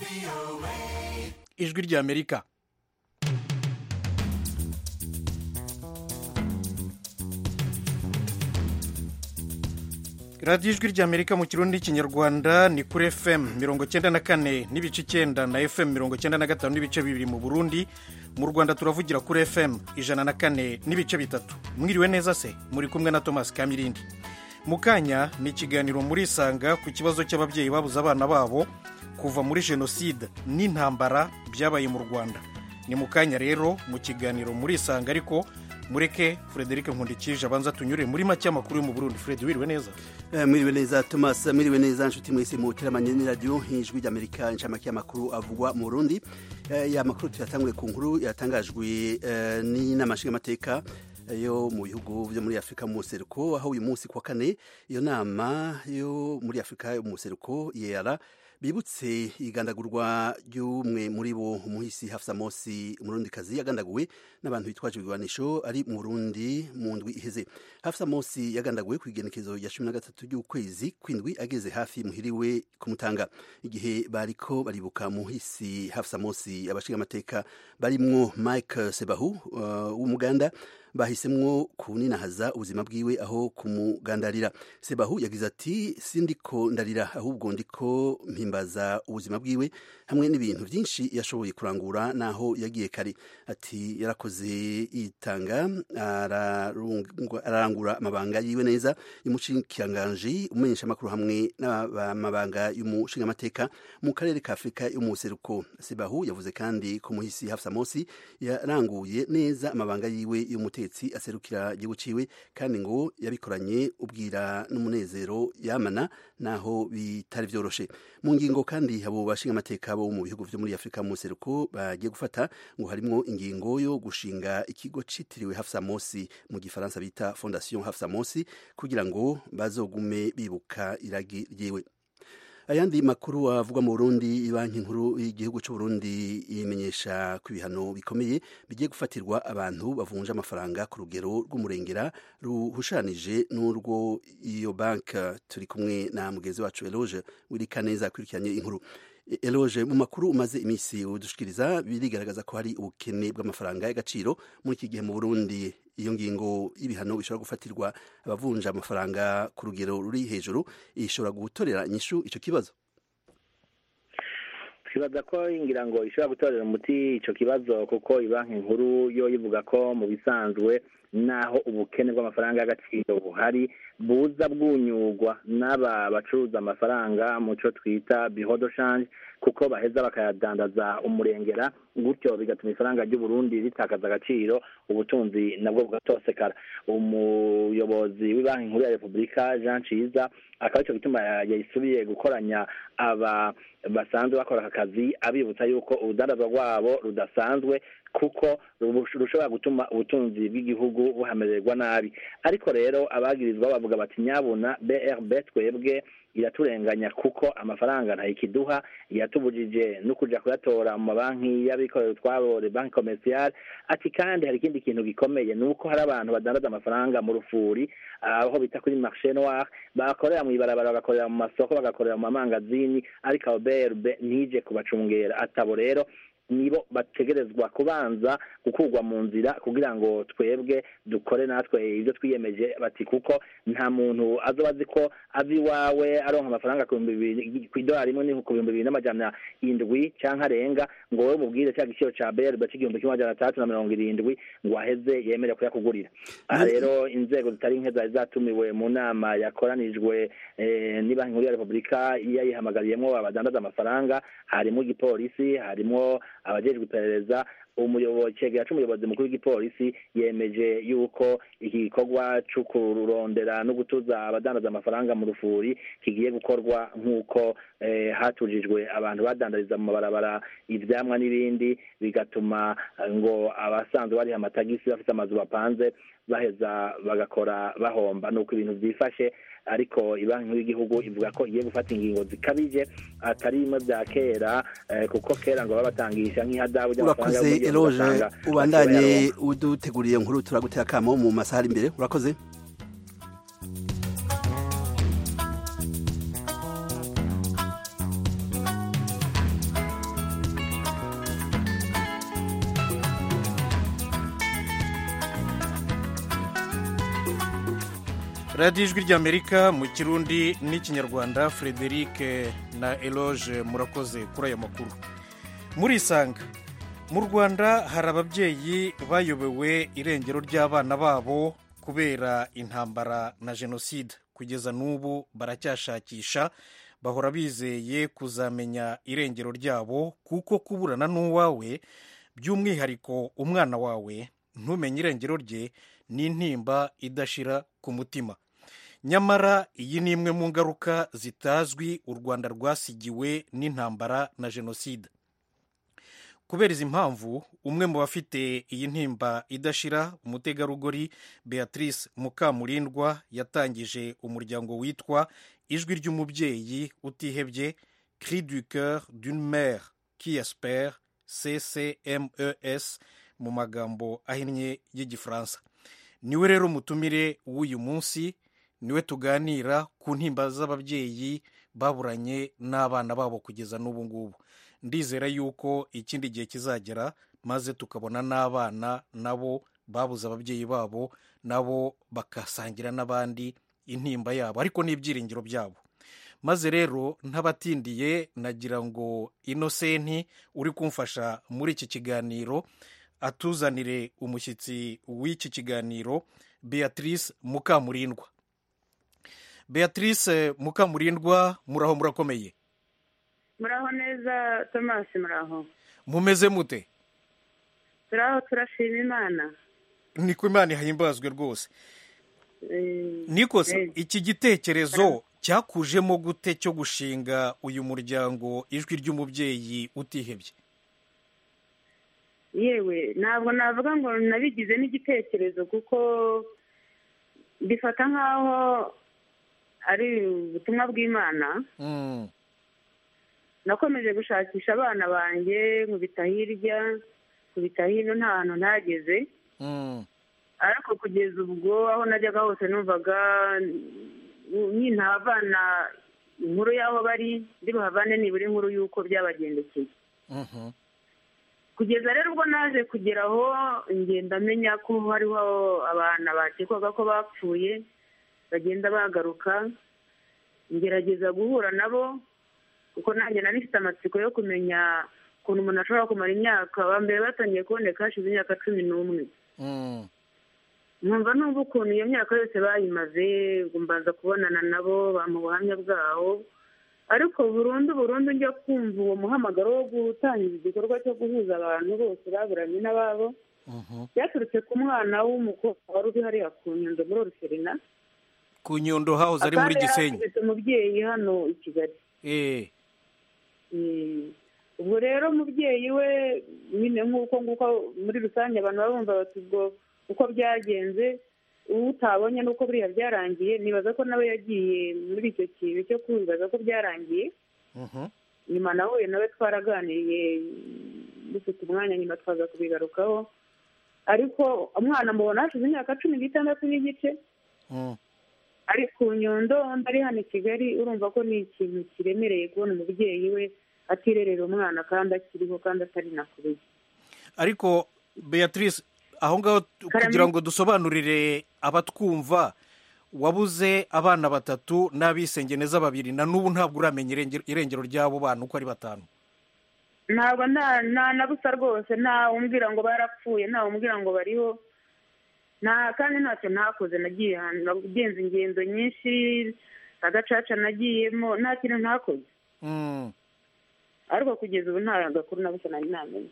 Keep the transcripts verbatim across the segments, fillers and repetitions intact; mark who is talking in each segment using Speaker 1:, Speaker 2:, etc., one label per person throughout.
Speaker 1: ijwi ry'Amerika. radiyo ijwi ry'Amerika mu kirundi n'ikinyarwanda ni kuri F M mirongo cyenda na kane n'ibice icyenda na F M mirongo cyenda na gatanu n'ibice bibiri mu Burundi. Mu Rwanda turavugira kuri F M ijana na kane n'ibice bitatu. Mwiriwe neza se, muri kumwe na Thomas Kamirindi. Mu kanya ni ikiganiro muri Isanga ku kibazo cy'ababyeyi babuze abana babo kuva muri jenoside n'intambara byabaye mu Rwanda. Ni mu kanya rero mu kiganiro muri Isanga, ariko mureke Frederic Nkundikije abanza tunyure muri make amakuru yo mu Burundi. Fred, wiriwe neza?
Speaker 2: Eh, mwiriwe neza Thomas, mwiriwe neza nshuti mwese mu teramanye ni radio Ijwi ry'Amerika, ncamake amakuru avugwa mu Burundi. Eh, ya makuru tuyatangwe ku nkuru yatangajwe eh, ni n'amashinga mateka yo mu bihugu byo muri Afrika mu seruko, aho uyu munsi kwa kane iyo nama yo muri Afrika yo mu seruko yera bibutse igandagurwa ry'umwe muri bo umuhisi Hafsa Mosi, umurundikazi yagandaguwe n'abantu bitwaje ibigwanisho ari mu Burundi mu ndwi iheze. Hafsa Mosi yagandaguwe ku igenekezo ya cumi na gatatu y'ukwezi kwindwi ageze hafi muhiriwe kumutanga. Igihe bariko baribuka muhisi Hafsa Mosi, abashinga amateka barimwo Mike Sebahu uh, w'Umuganda bahisemwo kuninahaza ubuzima bwiwe aho kumugandarira. Sebahu yagize ati, sindiko ndarira ahubwo ndiko mpimbaza ubuzima bwiwe hamwe n'ibintu byinshi yashoboye kurangura naho yagiye kare. Ati yarakoze itanga ararangura amabanga yiwe neza y'umushikiranganje, umenyesha makuru hamwe n'amabanga y'umushinga amateka mu karere ka Afrika yo mu seruko. Sebahu yavuze kandi ko muhisi Hafsa Mosi yaranguye neza amabanga yiwe y'umute aserukira igihugu ciwe, kandi ngo yabikoranye ubwira n'umunezero yamana naho bitari vyoroshe. Mu ngingo kandi abo bashinga amateka bo mu bihugu vyo muri Afrika mu seruko bagiye gufata ngo harimwo ingingo yo gushinga ikigo citiriwe Hafsa Mosi, mu gifaransa bita Fondation Hafsa Mosi, kugira ngo bazogume bibuka iragi ryiwe. Ayandi makuru avugwa mu Burundi, banki nkuru y'igihugu cy'u Burundi imenyesha ko ibihano bikomeye bigiye gufatirwa abantu bavunja amafaranga ku rugero rw'umurengera ruhushanije n'urwo iyo banki. Turi kumwe na mugenzi wacu Eloge Wirikaneza akurikiranye inkuru. Eloge, mu makuru umaze imisi udushikiriza birigaragaza ko hari ubukene bw'amafaranga y'agaciro muri iki gihe mu Burundi. Iyo ngingo y'ibihano bishobora gufatirwa abavunja amafaranga ku rugero ruri hejuru ishobora gutorera inyishu ico kibazo?
Speaker 3: Twibaza ko ingira ngo ishobora gutorera umuti ico kibazo, kuko ibanki nkuru yo yivuga ko mu bisanzwe naho ubukene bw'amafaranga y'agaciro buhari buza bwunyugwa n'aba bacuruza amafaranga mu cyo twita bureau de change, kuko baheza bakayadandaza umurengera, gutyo bigatuma ifaranga ry'u Burundi ritakaza agaciro, ubutunzi nabwo bugatosekara. Umuyobozi w'ibanki nkuru ya Republika Jean Ciza akaba ico gituma yayisubiye gukoranya aba basanzwe bakora akazi, abibutsa yuko urudandazwa rwabo rudasanzwe, kuko rushobora gutuma ubutunzi bw'igihugu buhamererwa nabi. Ariko rero abagirizwa bavuga bati nyabuna B R B twebwe iraturenganya, kuko amafaranga ntayikiduha, yatubujije no kuja kuyatora mu mabanki y'abikorera utwabo, banki commerciale. Ati kandi hari ikindi kintu gikomeye, nuko hari abantu badandaza amafaranga mu rufuri, aho bita kuri marché noir, bakorera mu ibarabara, bagakorera mu masoko, bagakorera mu mamangazini, ariko abo B R B ntije kubacungera. Atabo rero nibo bategerezwa kubanza gukurwa mu nzira kugira ngo twebwe dukore natwe ibyo twiyemeje. Bati kuko nta muntu azobazi ko azi wawe aronka amafaranga ku idolari imwe ni ku bihumbi bibiri n'amajana indwi canke arenga, ngo wowe mubwire cya giciro ca B R B c'igihumbi kimwe amajana atandatu na mirongo irindwi ngo aheze yemere kuyakugurira. Aha rero inzego zitari nke zari zatumiwe mu nama yakoranijwe eh, ni banki nkuru ya Republika yayihamagariyemoo abadandaza amafaranga, harimo igipolisi, harimo abajejwe iperereza. Umuyobozi cegera c'umuyobozi mukuru w'igipolisi yemeje yuko iki gikorwa cyo kurondera no gutuza abadandaza amafaranga mu rufuri kigiye gukorwa nk'uko eh, hatujijwe abantu badandariza mu mabarabara ivyamwa n'ibindi, bigatuma ngo abasanzwe bari amatagisi bafite amazu bapanze baheza bagakora bahomba. Nuko ibintu byifashe, ariko ibanki nkuru y'igihugu ivuga ko igiye gufata ingingo zikabije atari imwe bya kera, eh, kuko kera ngo babatangisha nk'ihadabu
Speaker 2: ry'amafaranga. Urakoze Eloge, ubandanye uduteguriye nkuru, turagutera kamo mu masaha ari imbere. Urakoze.
Speaker 1: radiyo ijwi ry'amerika mu kirundi n'ikinyarwanda. Frederic na Eloge murakoze kuri aya makuru. Murisanga mu Rwanda hari ababyeyi bayobewe irengero ry'abana babo kubera intambara na jenoside. Kugeza n'ubu baracyashakisha, bahora bizeye kuzamenya irengero ryabo, kuko kuburana n'uwawe, by'umwihariko umwana wawe, ntumenye irengero rye ni intimba idashira ku mutima. Nyamara iyi ni imwe mu ngaruka zitazwi u Rwanda rwasigiwe n'intambara na jenoside. Kubera izi mpamvu, umwe mu bafite iyi ntimba idashira, umutegarugori Beatrice Mukamurindwa, yatangije umuryango witwa Ijwi ry'umubyeyi utihebye, Cri du cœur d'une mère qui espère, C C M E S mu magambo ahinnye y'igifaransa. Niwe rero mutumire w'uyu munsi, niwe tuganira ku ntimba z'ababyeyi baburanye n'abana babo kugeza n'ubu ngubu. Ndizera yuko ikindi gihe kizagera maze tukabona n'abana nabo babuze ababyeyi babo, nabo bakasangira n'abandi intimba yabo, ariko n'ibyiringiro byabo. Maze rero ntabatindiye, nagira ngo Innocent uri kumfasha muri iki kiganiro atuzanire umushyitsi w'iki kiganiro, Beatrice Mukamurindwa. Beatrice Mukamurindwa, muraho murakomeye?
Speaker 4: Muraho neza Thomas, muraho.
Speaker 1: Mumeze mute?
Speaker 4: Turaho, turashima Imana.
Speaker 1: Niko Imana ihimbazwe rwose.
Speaker 4: Eh,
Speaker 1: Niko
Speaker 4: eh.
Speaker 1: iki gitekerezo cyakujemo gute cyo gushinga uyu muryango Ijwi ry'umubyeyi utihebye?
Speaker 4: Yewe ntabwo navuga ngo nabigize n'igitekerezo, kuko bifata nk'aho ari ubutumwa bw'Imana.
Speaker 1: Mm.
Speaker 4: Nakomeje gushakisha abana banjye, nkubita hirya nkubita hino, nta hantu ntageze.
Speaker 1: Mm.
Speaker 4: Ariko kugeza ubwo aho najyaga hose numvaga nintavana inkuru y'aho bari, ndibuhavane nibura inkuru y'uko byabagendekeye.
Speaker 1: Mhm.
Speaker 4: Kugeza rero ubwo naje kugeraho ngenda menya ko hariho abana bakekwaga ko bapfuye, bagenda bagaruka, ngerageza guhura nabo, kuko nanjye nari mfite amatsiko yo kumenya ukuntu umuntu ashobora kumara imyaka. Bambere batangiye kuboneka hashize imyaka cumi n'umwe.
Speaker 1: Mm.
Speaker 4: Numva numva ukuntu iyo myaka yose bayimaze, mbanza kubonana nabo, bampa ubuhamya bwaho. Ariko burundu burundu njya kumva uwo muhamagaro wo gutangiza igikorwa cyo guhuza abantu bose baburanye n'ababo,
Speaker 1: Mhm.
Speaker 4: byaturutse ku mwana w'umukobwa wari uri hariya ku Nyundo muri Ruserina.
Speaker 1: Ku Nyundo House ari muri Gisenyi.
Speaker 4: Akaba umubyeyi hano i Kigali.
Speaker 1: Eh.
Speaker 4: Eh, ubwo rero umubyeyi we nyine nk'uko nguko muri rusange abantu babumva bati ubwo uko byagenze, utabonye n'uko buriya byarangiye, nibaza ko nawe yagiye muri icyo kintu cyo kwibaza ko byarangiye.
Speaker 1: Mhm.
Speaker 4: Nyuma nahuye nawe twaraganiriye, dufite umwanya nyuma twaza kubigarukaho. Ariko umwana mubona hashize imyaka cumi n'itandatu n'igice,
Speaker 1: Mm.
Speaker 4: ari ku Nyundo, ari hano i Kigali. Urumva ko ni ikintu kiremereye kubona umubyeyi we atirerera umwana kandi akiriho kandi atari na kure.
Speaker 1: Ariko Beatrice, aho ngaho tu- kugira ngo dusobanurire abatwumva, wabuze abana batatu n'abisengeneza babiri, na n'ubu ntabwo uramenya irengero- irengero ry'abo bana uko ari batanu.
Speaker 4: Ntabwo nta nta na busa rwose, nta umbwira ngo barapfuye, nta umbwira ngo bariho, nta kandi ntacyo ntakoze. Nagiye ahantu, nagenze ingendo nyinshi, agacaca nagiyemo, nta kintu ntakoze.
Speaker 1: Mm.
Speaker 4: Ariko kugeza ubu nta gakuru na busa nari namenye.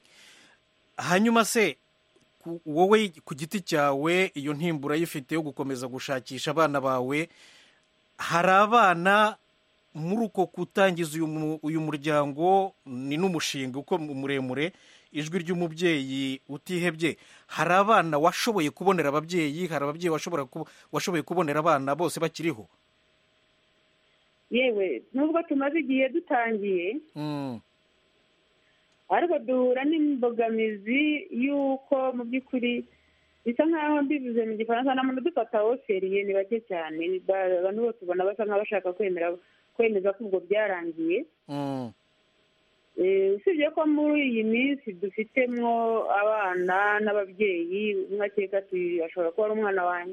Speaker 1: Hanyuma se ku- wowe ku giti cyawe iyo ntimbura yifite yo gukomeza gushakisha abana bawe, hari abana muri uko gutangiza uyu mu- uyu muryango, ni n'umushinga uko muremure, Ijwi ry'umubyeyi utihebye, hari abana washoboye kubonera ababyeyi, hari ababyeyi washobora ku- washoboye kubonera abana bose bakiriho?
Speaker 4: Yewe nubwo tumaze igihe dutangiye,
Speaker 1: Mm.
Speaker 4: ariko duhura n'imbogamizi y'uko mu by'ukuri bisa nk'aho mbivuze mu gifaransa, nta muntu dufata oferiye, ni bake cyane. Ba- abantu bose ubona basa nk'abashaka kwemera kwemeza ko ubwo byarangiye.
Speaker 1: Mm.
Speaker 4: Eh, usibye ko muri iyi minsi dufitemo abana n'ababyeyi, umwe akeka ati ashobora kuba ari umwana wanjye,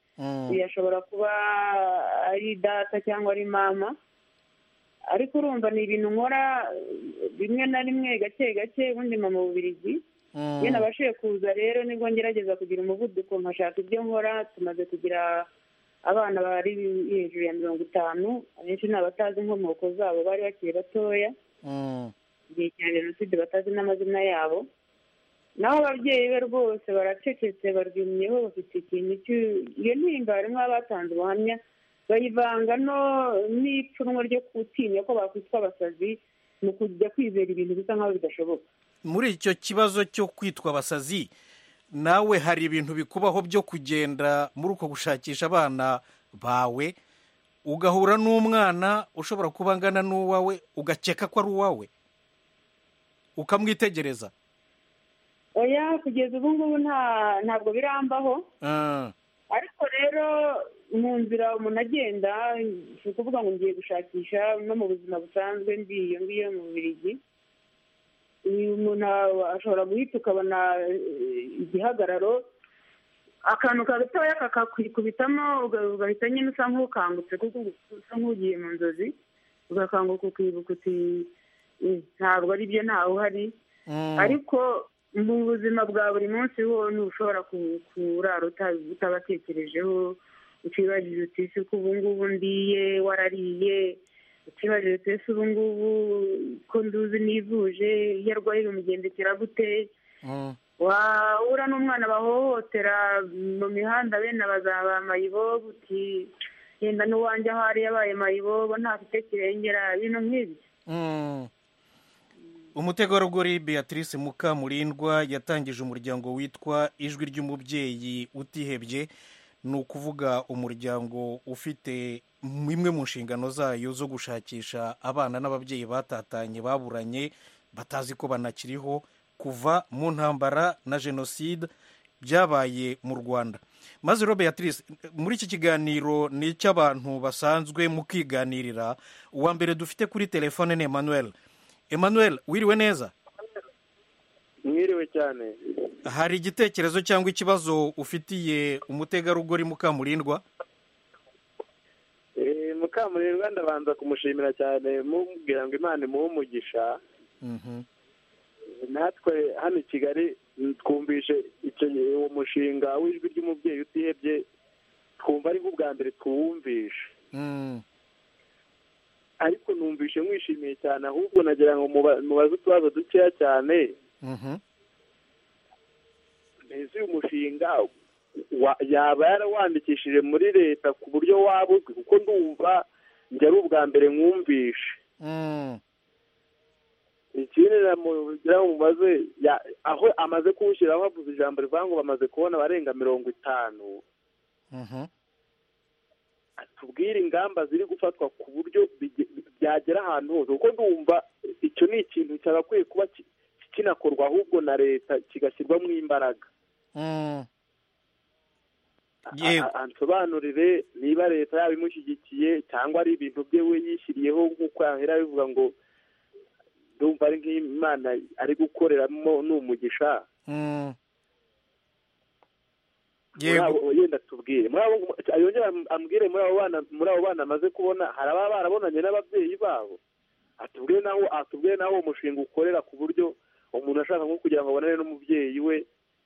Speaker 4: yashobora kuba ari data cyangwa ari mama, ariko urumva ni ibintu nkora rimwe na rimwe gake gake, ubundi mama mu Bubiligi. Iyo nabashije kuza rero nibwo ngerageza kugira umuvuduko nkashaka ibyo nkora. Tumaze kugira abana bari hejuru ya mirongo itanu, abenshi ni abatazi inkomoko zabo, bari bakiri batoya igihe cya jenoside, batazi n'amazina yabo. naho ababyeyi be rwose baracecetse, barwimyeho, bafite ikintu iyo ntimba harimo abatanze ubuhamya bayivanga n'ipfunwe ryo gutinya ko bakwitwa abasazi mu kujya kwizera ibintu bisa nk'aho bidashoboka.
Speaker 1: Muri icyo kibazo cyo kwitwa abasazi, nawe hari ibintu bikubaho byo kugenda muri uko gushakisha abana bawe, ugahura n'umwana ushobora kuba angana n'uwawe, ugakeka ko ari uwawe, ukamwitegereza?
Speaker 4: Oya, kugeza ubu ngubu ntabwo birambaho. Ariko rero mu nzira umuntu agenda, si ukuvuga ngo ngiye gushakisha, no mu buzima busanzwe ndi iyo ngiyo mu Bubiligi, umuntu ashobora guhita ukabona igihagararo, akantu gatoya kakakubitamo, ugahita nyine usa nk'ukangutse kuko usa nk'ugiye mu nzozi, ugakanguka ukibuka uti ntabwo ari byo, ntawe uhari. Ariko mu buzima bwa buri munsi ho ntushobora kurara utabatekerejeho, ukibajije uti ese ko ubu ngubu ndiye warariye, ukibajije uti ese ubu ngubu ko nduzi nivuje, iyo arwaye bimugendekera gute? Wahura n'umwana bahohotera mu mihanda, bene bazaba mayibobo, uti yenda n'uwanjye aho ari yabaye mayibobo, ntafite kirengera, ibintu nk'ibyo.
Speaker 1: Umutegarugori Beatrice Mukamurindwa yatangije umuryango witwa Ijwi ry'Umubyeyi Utihebye. Ni ukuvuga umuryango ufite imwe mu nshingano zayo zo gushakisha abana n'ababyeyi batatanye, baburanye, batazi ko banakiriho kuva mu ntambara na jenoside byabaye mu Rwanda. Maze rero Beatrice, muri iki kiganiro ni icy'abantu basanzwe mu kwiganirira. Uwa mbere dufite kuri telefone ni Emmanuel. Emmanuel, wiriwe neza?
Speaker 5: Mwiriwe cyane.
Speaker 1: Hari igitekerezo cyangwa ikibazo ufitiye umutegarugori Mukamurindwa?
Speaker 5: Eh, Mukamurindwa ndabanza kumushimira cyane, mubwira ngo Imana imuhe umugisha.
Speaker 1: Mhm.
Speaker 5: Natwe hano i Kigali twumvishe icyo uwo mushinga w'Ijwi ry'Umubyeyi Utihebye, twumva ari nk'ubwa mbere tuwumvishe.
Speaker 1: Mm.
Speaker 5: Ariko numvishe mwishimiye cyane, ahubwo nagira ngo mubaze utubazo dukeya cyane.
Speaker 1: Mhm.
Speaker 5: Mbese uyu mushinga yaba yarawandikishije muri leta ku buryo waba uzwi? Kuko ndumva njye ari ubwa mbere mwumvishe.
Speaker 1: Mm.
Speaker 5: Ikindi namugira ngo mubaze, aho amaze kuwushyiraho havuze ijambo rivuga ngo bamaze kubona abarenga mirongo itanu.
Speaker 1: Mhm.
Speaker 5: Tubwire ingamba ziri gufatwa ku buryo byagera ahantu hose, kuko ndumva icyo ni ikintu cyagakwiye kuba kinakorwa ahubwo na leta kigashyirwamo imbaraga. Ansobanurire niba leta yaba imushyigikiye cyangwa ari ibintu bye we yishyiriyeho, nk'uko yahera bivuga ngo ndumva ari nk'Imana ari gukoreramo n'umugisha. Yenda tubwire yongera ambwire muri abo bana muri abo bana amaze kubona, hari ababa barabonanye n'ababyeyi babo, atubwire naho atubwire naho umushinga ukorera ku buryo umuntu ashaka nko kugira ngo abonane n'umubyeyi we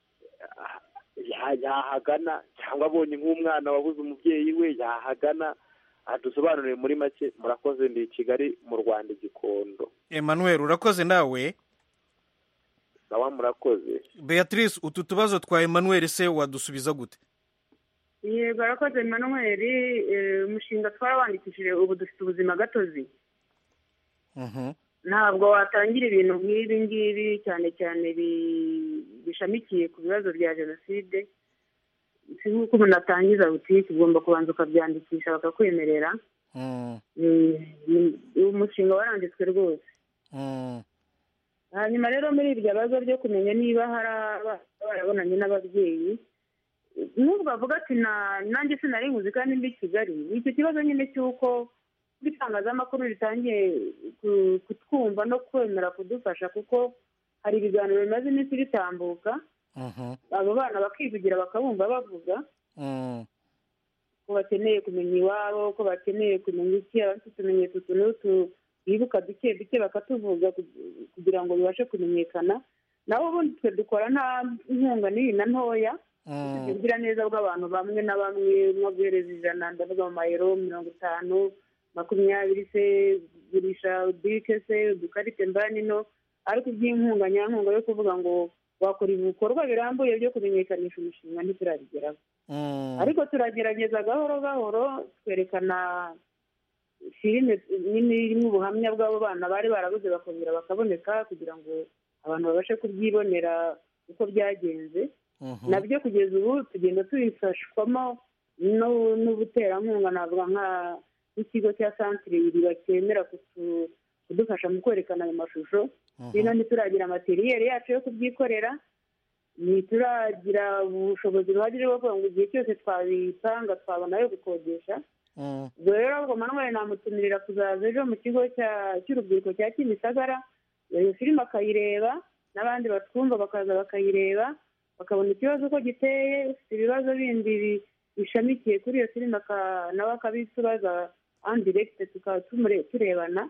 Speaker 5: yahagana, cyangwa abonye nk'umwana wabuze umubyeyi we yahagana. Adusobanurire muri make. Murakoze. Ndi i Kigali mu Rwanda, i Gikondo.
Speaker 1: Emmanuel, urakoze nawe.
Speaker 5: Nawa murakoze.
Speaker 1: Beatrice, utu tubazo twa Emmanuel se wadusubiza gute?
Speaker 4: Yego, arakoze Emmanuel. Umushinga twarawandikishije, ubu dufite ubuzima gatozi.
Speaker 1: Mhm.
Speaker 4: Ntabwo watangira ibintu nk'ibi ngibi cyane cyane bishamikiye ku bibazo bya jenoside. Si nk'uko umuntu atangiza butike, ugomba kubanza ukabyandikisha bakakwemerera. Umushinga waranditswe rwose. Hanyuma rero muri ibyo bibazo byo kumenya niba hari barabonanye n'ababyeyi, nubwo bavuga ati nanjye sinari nkuzi kandi ndi i Kigali, icyo kibazo nyine cy'uko itangazamakuru ritangiye kutwumva no kwemera kudufasha, kuko hari ibiganiro bimaze iminsi bitambuka, abo bana bakivugira bakabumva bavuga. ko bakeneye kumenya iwabo, ko bakeneye kumenya iki, abafite utumenyetso utu n'utu bibuka duke duke bakatuvuga kugira ngo bibashe kumenyekana. naho ubundi twe dukora nta nkunga n'iyi na ntoya, tugira neza bw'abantu bamwe na bamwe nko guhereza ijana, ndavuga mu mayero mirongo itanu makumyabiri se gurisha bike se udukarite mbanino, ariko iby'inkunga nyankunga yo kuvuga ngo wakora ibikorwa birambuye byo kumenyekanisha umushinga ntiturabigeraho. Ariko turagerageza gahoro gahoro twerekana filime nini irimo ubuhamya bw'abo bana bari barabuze bakongera bakaboneka kugira ngo abantu babashe kubyibonera uko byagenze. Nabyo kugeza ubu tugenda tubifashwamo n'ubuterankunga, navuga nk'ikigo cya santire iriba cyemera kudufasha mu kwerekana ayo mashusho. Rero ntituragira materiyeri yacu yo kubyikorera, ntituragira ubushobozi buhagije bwo kuvuga ngo igihe cyose twabitanga twabona yo gukodesha. Ubwo rero ahubwo Manuel namutumirira kuzaza ejo mu kigo cy'urubyiruko cya Kimisagara, iyo filime akayireba, n'abandi batwumva bakaza bakayireba bakabona ikibazo uko giteye, ufite ibibazo bindi bishamikiye kuri iyo filime nawe akabisubaza en direct tukaba turebana.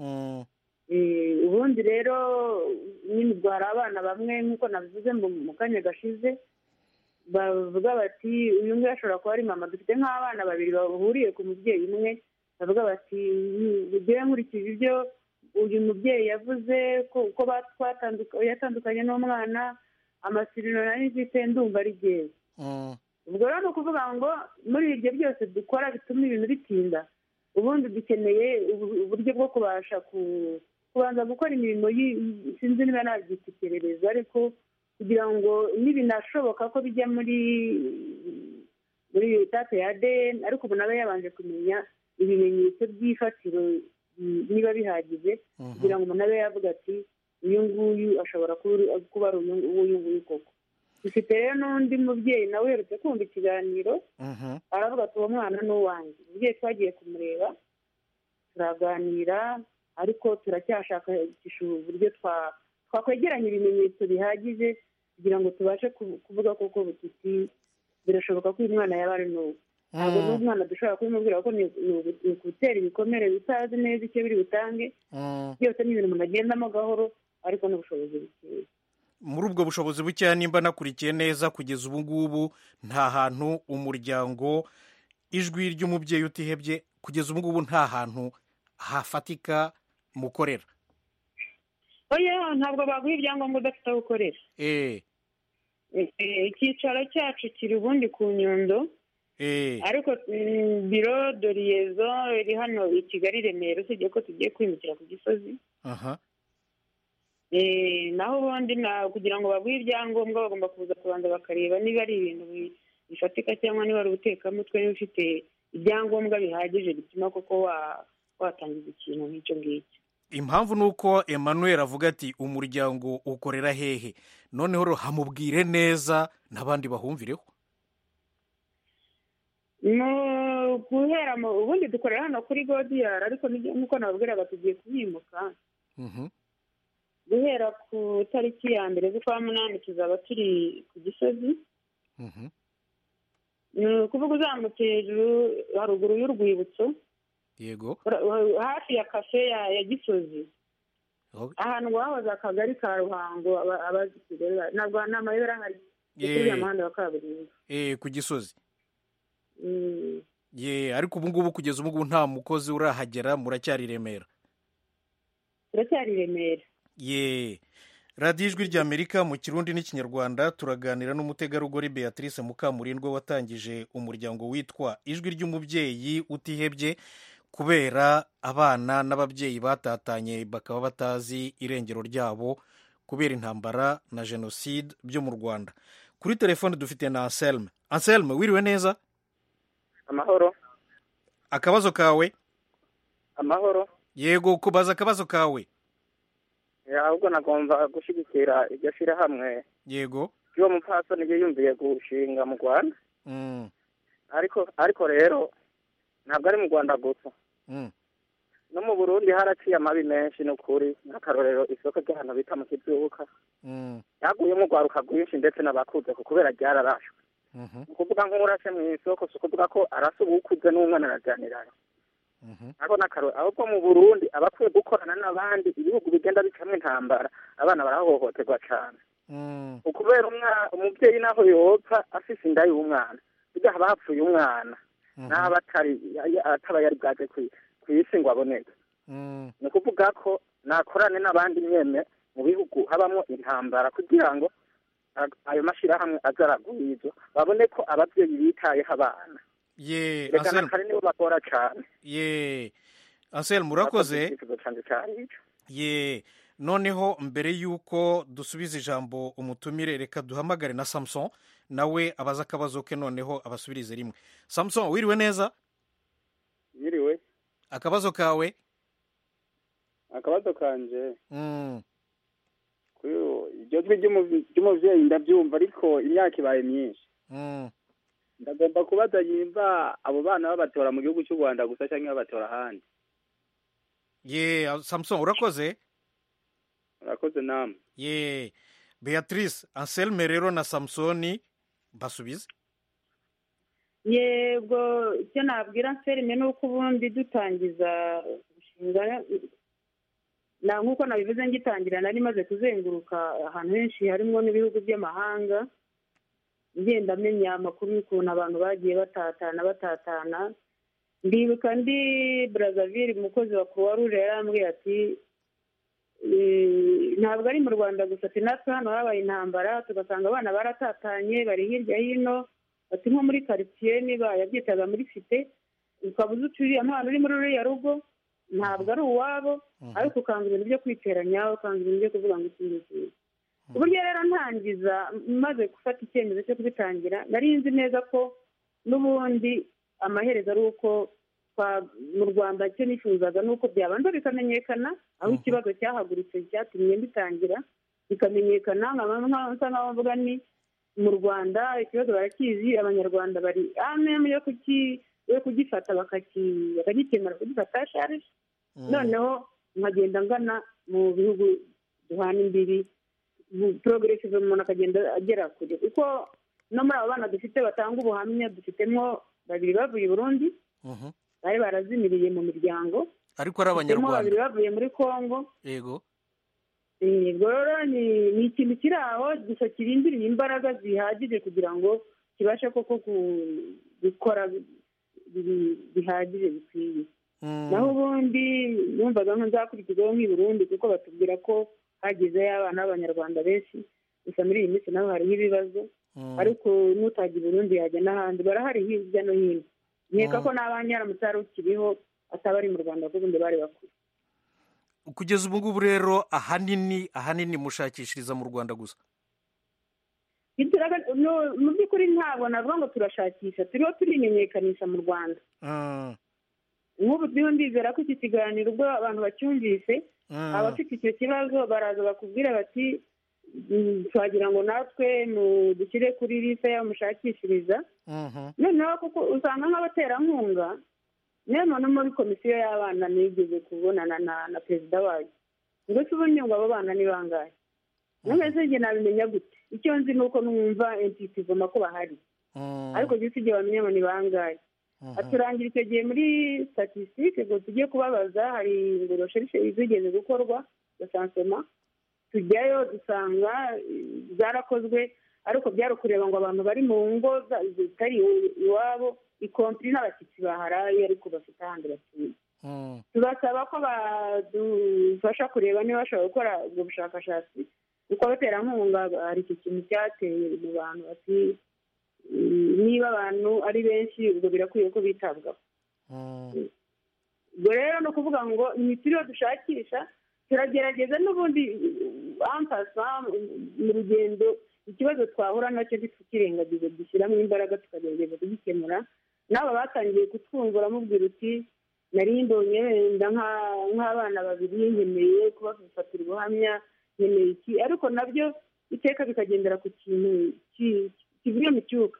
Speaker 4: Ubundi rero nyine ubwo hari abana bamwe nk'uko nabivuze mu kanya gashize bavuga bati uyu nguyu ashobora kuba ari mama, dufite nk'abana babiri bahuriye ku mubyeyi umwe, bavuga bati ugiye nkurikije ibyo uyu mubyeyi yavuze ko uko yatandukanye n'umwana, amasirino nari mfite ndumva ari byiza. Ubwo rero ni ukuvuga ngo muri ibyo byose dukora bituma ibintu bitinda, ubundi dukeneye uburyo bwo kubasha kubanza gukora imirimo sinzi niba nabyita iperereza, ariko kugira ngo nibinashoboka ko bijya muri muri tate ya A D N, ariko ubu nawe yabanje kumenya ibimenyetso by'ifatiro niba bihagije kugira ngo umuntu abe yavuga ati uyu nguyu ashobora kuba ari uyu nguyu koko. Dufite rero n'undi mubyeyi nawe uherutse kumva ikiganiro, aravuga ati uwo mwana ni uwanjye. Umubyeyi twagiye kumureba turaganira, ariko turacyashakisha uburyo twakwegeranya ibimenyetso bihagije kugira ngo tubashe kuvuga koko bututi birashoboka ko uyu mwana yaba ari n'uwo. Ntabwo n'umwana dushobora kubimubwira ko ni ugutera ibikomere bitazi neza icyo biri butange. Byose ni ibintu umuntu agendamo gahoro, ariko n'ubushobozi bukeya.
Speaker 1: Muri ubwo bushobozi bukeya, nimba nakurikiye neza, kugeza ubu ngubu nta hantu umuryango ijwi ry'umubyeyi utihebye, kugeza ubu ngubu nta hantu hafatika mukorera.
Speaker 4: Oya, ntabwo baguha ibyangombwa udafite aho ukorera. Icyicaro cyacu kiri ubundi ku Nyundo, ariko biro de liaison iri hano i Kigali Remera, usibye ko tugiye kwimukira ku Gisozi. Naho ubundi kugira ngo baguhe ibyangombwa bagomba kuza kubanza bakareba niba ari ibintu bifatika cyangwa niba ari ubutekamutwe, niba ufite ibyangombwa bihagije bituma koko watangiza ikintu nk'icyo ngicyo.
Speaker 1: Impamvu ni uko Emmanuel avuga ati umuryango ukorera hehe, noneho rero hamubwire neza n'abandi bahumvireho.
Speaker 4: Guhera ubundi dukorera hano kuri Godiyari, ariko nk'uko nababwiraga tugiye kuhimuka. Guhera ku tariki ya mbere z'ukwa munani tuzaba turi ku Gisozi. Ni ukuvuga uzamutse hejuru haruguru y'urwibutso,
Speaker 1: yego,
Speaker 4: hafi ya kafe ya Gisozi, ahantu hahoze akagari ka Ruhango. Ntabwo nta mayobera ahari kuri ya muhanda wa kaburimbo
Speaker 1: ku Gisozi. Ariko ubu ngubu kugeza ubu ngubu nta mukozi urahagera, muracyari Remera?
Speaker 4: turacyari Remera.
Speaker 1: Ye radiyo ijwi ry'Amerika mu Kirundi n'Ikinyarwanda, turaganira n'umutegarugori Beatrice Mukamurindwa watangije umuryango witwa Ijwi ry'umubyeyi utihebye, kubera abana n'ababyeyi batatanye bakaba batazi irengero ryabo kubera intambara na jenoside byo mu Rwanda. Kuri telefone dufite na Anselme. Anselme, wiriwe neza?
Speaker 6: Amahoro.
Speaker 1: Akabazo kawe?
Speaker 6: Amahoro.
Speaker 1: Yego, kubaza akabazo kawe.
Speaker 6: Ahubwo nagomba gushyigikira iryo shyirahamwe.
Speaker 1: Yego.
Speaker 6: Iyo mupfasoni yiyumviye gushinga mu Rwanda. Ariko ariko rero ntabwo ari mu Rwanda gusa. No mu Burundi haraciye amabi menshi n'ukuri, nk'akarorero isoko ry'ahantu bita mu Kibyuka. Yaguyemo urwaruka rwinshi ndetse n'abakuze kubera ryararashwe. ni ukuvuga nk'urase mu isoko si ukuvuga ko arasa uwukuze n'umwana arajyanirana ariko n'akaro ahubwo mu burundi aba akwiye gukorana n'abandi ibihugu bigenda bicamo intambara abana barahohoterwa cyane ukubera umubyeyi naho yopfa afise inda y'umwana bijya haba hapfuye umwana n'aba ataba yari bwaje ku isi ngo aboneke ni ukuvuga ko nakorane n'abandi nyene mu bihugu habamo intambara kugira ngo ayo mashyirahamwe azaragwirizwa babone ko ababyeyi bitayeho abana
Speaker 1: ye
Speaker 6: reka
Speaker 1: Ansel
Speaker 6: nakare nibo bakora cyane
Speaker 1: ye Ansel murakoze
Speaker 6: ikibazo canje cyari ico
Speaker 1: ye noneho mbere y'uko dusubiza ijambo umutumire reka duhamagare na Samson nawe abaza akabazo ke noneho abasubirize rimwe. Samson wiriwe neza?
Speaker 7: Yiriwe.
Speaker 1: Akabazo kawe?
Speaker 7: Akabazo kanje
Speaker 1: mm.
Speaker 7: kuyo iryo jwi ry'umuvyeyi ndabyumva ariko imyaka ibaye myinshi.
Speaker 1: mm.
Speaker 7: Ndagomba kubaza yimba abo bana babatora mu gihugu cy'u Rwanda gusa cyangwa babatora ahandi.
Speaker 1: Ye Samson urakoze?
Speaker 7: Urakoze namwe.
Speaker 1: Ye Beatrice, Anselme rero na Samsoni basubize.
Speaker 4: Yego icyo nabwira Anselme nuko ubundi dutangiza gushinga na nkuko nabivuze ngitangira nari maze kuzenguruka ahantu henshi harimo n'ibihugu by'amahanga ngenda amenya amakuru y'ukuntu abantu bagiye batatana batatana ndibuka ndi Brazzaville umukozi wa Croix Rouge yarambwiye ati ntabwo ari mu Rwanda gusa ati natwe hano habaye intambara tugasanga abana baratatanye bari hirya hino ati nko muri quartier niba yabyitaga muri cité ukabuza ucuriye amahano uri muri ruriya rugo ntabwo ari uwabo ariko ukanga ibintu byo kwiteranya ukanga ibintu byo kuvuga ngo ikindi kintu uburyo rero ntangiza maze gufata icyemezo cyo kubitangira nari nzi neza ko n'ubundi amaherezo ari uko mu Rwanda cyo nifuzaga nuko byabanza bikamenyekana aho ikibazo cyahagurutse cyatumye mbitangira bikamenyekana nsa nkaho mvuga ni mu Rwanda ikibazo barakizi abanyarwanda bari amwe yo kuki yo kugifata bakagikemura kugifata sharije noneho nkagenda ngana mu bihugu duhana imbiri progressive umuntu akagenda agera kure kuko no muri abo bana dufite batanga ubuhamya dufitemo babiri bavuye i Burundi bari barazimiriye mu miryango
Speaker 1: ariko ari abanyarwanda
Speaker 4: babiri bavuye muri Kongo
Speaker 1: yego
Speaker 4: yego rero ni ni ikintu kiri aho gusa kirindiriye imbaraga zihagije kugira ngo kibashe koko gukora bihagije bikwiye naho ubundi numvaga nzakurikizaho nk'i Burundi kuko batubwira ko hagezeyo abana b'abanyarwanda benshi gusa muri iyi minsi naho hariho ibibazo ariko n'utajya i Burundi yajya n'ahandi barahari hirya no hino nkeka ko n'abanyaramutari ukiriho ataba ari mu Rwanda kuko ubundi bari bakuru
Speaker 1: kugeza ubu ngubu rero ahanini ahanini mushakishiriza mu Rwanda gusa
Speaker 4: mu by'ukuri ntabwo navuga ngo turashakisha turiho turimenyekanisha mu Rwanda nk'ubu turiho ndizera ko iki kiganiro ubwo abantu bacyumvise abafite icyo kibazo baraza bakubwira bati twagira ngo natwe dushyire kuri liste y'aho mushakishiriza noneho kuko usanga nk'abaterankunga niyo muntu muri komisiyo y'abana nigeze kubonana na perezida wayo ngo se ubundi ngo abo bana ni bangahe none njye nabimenya gute icyo nzi ni uko numva entity igomba ko bahari ariko gisi igihe wamenya ngo ni bangahe aturangira icyo gihe muri statistique ngo tugiye kubabaza hari ingoro sherishe zigeze gukorwa gasansema tujyayo dusanga zarakozwe ariko byari ukureba ngo abantu bari mu ngo zitari iwabo ikompiri n'abashyitsi baharaye ariko bafite ahandi batuye tubasaba ko badufasha kureba niba bashobora gukora ubwo bushakashatsi kuko abaterankunga hari iki kintu cyateye mu bantu bati niba abantu ari benshi ubwo birakwiye ko bitabwaho ubwo rero ni ukuvuga ngo imiti iriho dushakisha turagerageza n'ubundi ampasa mu rugendo ikibazo twahura nacyo ntitukirengagize dushyiramo imbaraga tukagerageza kugikemura n'aba batangiye kutwungura mubwira uti nari mbonye wenda nk'abana babiri nkeneye kubafatira ubuhamya nkeneye iki ariko nabyo iteka bikagendera ku kintu kivuye mu cyuka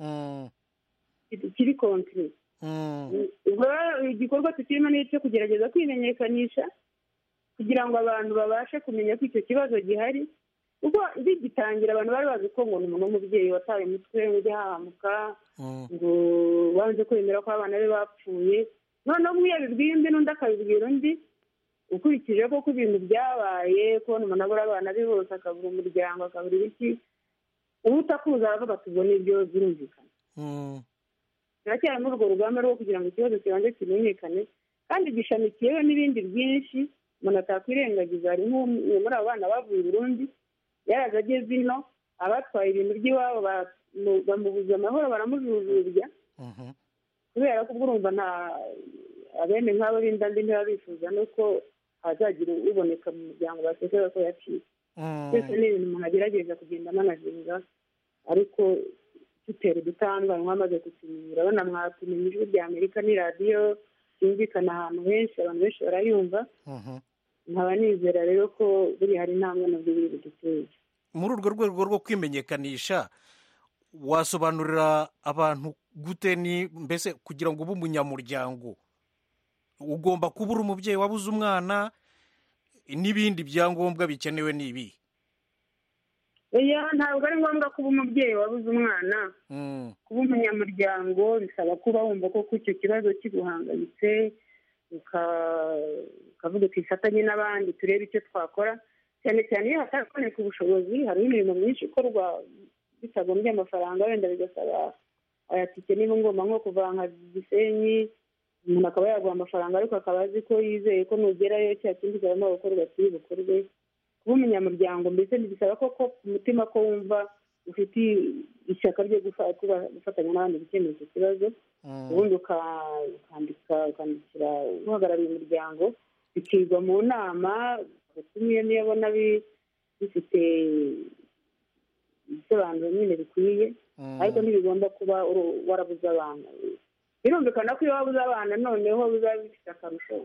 Speaker 4: kiri kontire ubwo igikorwa tukirimo ni icyo kugerageza kwimenyekanisha kugira ngo abantu babashe kumenya ko icyo kibazo gihari kuko bigitangira abantu bari bazi ko ngo ni umuntu w'umubyeyi wataye umutwe ngo ujye ahahamuka ngo banze kwemera ko abana be bapfuye, noneho umwe yabibwiye undi n'undi akabibwira undi, ukurikije ko ibintu byabaye kubona umuntu abura abana be bose akabura umuryango akabura ibiki, uba utakuza aravuga ati ubwo nibyo birumvikana. turacyari muri urwo rugamba rwo kugira ngo ikibazo kibanze kimenyekane, kandi gishamikiyeho n'ibindi byinshi umuntu atakwirengagiza. hari nk'umwe muri abo bana bavuye i Burundi yaraje ageze ino, abatwaye ibintu by'iwabo bamubuza amahoro baramujujubya, kubera ko ubwo urumva nta abene nk'abo b'indandi ntibabifuza nuko hazagira uboneka mu muryango batekereza ko yacitse. byose ni ibintu umuntu agerageza kugenda amanazinga, ariko tutera udutambwe mwamaze kutumenyera. urabona mwatumenya ijwi rya Amerika ni radiyo yumvikana ahantu henshi, abantu benshi barayumva. nkaba nizera rero ko buri hari intambwe nabyo biri buduteye.
Speaker 1: muri urwo rwego rwo kwimenyekanisha wasobanurira abantu gute? ni mbese kugira ngo ube umunyamuryango ugomba kuba uri umubyeyi wabuze umwana n'ibindi byangombwa bikenewe n'ibi?
Speaker 4: oya, ntabwo ari ngombwa kuba umubyeyi wabuze umwana. kuba umunyamuryango bisaba kuba wumva ko icyo kibazo kiguhangayitse, ukavuga twifatanye n'abandi turebe icyo twakora, cyane cyane iyo hataboneka ubushobozi. hariho imirimo myinshi ikorwa bitagombye amafaranga, wenda bigasaba ayatike niba ngomba nko kuva nka Gisenyi, umuntu akaba yaguha amafaranga ariko akaba azi ko yizeye ko nugerayo cya kindi kigomba gukorwa kiri bukorwe. kuba umunyamuryango mbese ntibisaba ko ku mutima ko wumva ufite ishyaka ryo gufatanya n'abandi gukemura icyo kibazo, ubundi ukandika ukandikira uhagarariye umuryango, bikigwa mu nama batumiye niyo abona bifite ibisobanuro nyine bikwiye, ariko ntibigomba kuba warabuze abana. birumvikana ko iyo wabuze abana noneho biba bifite akarusho,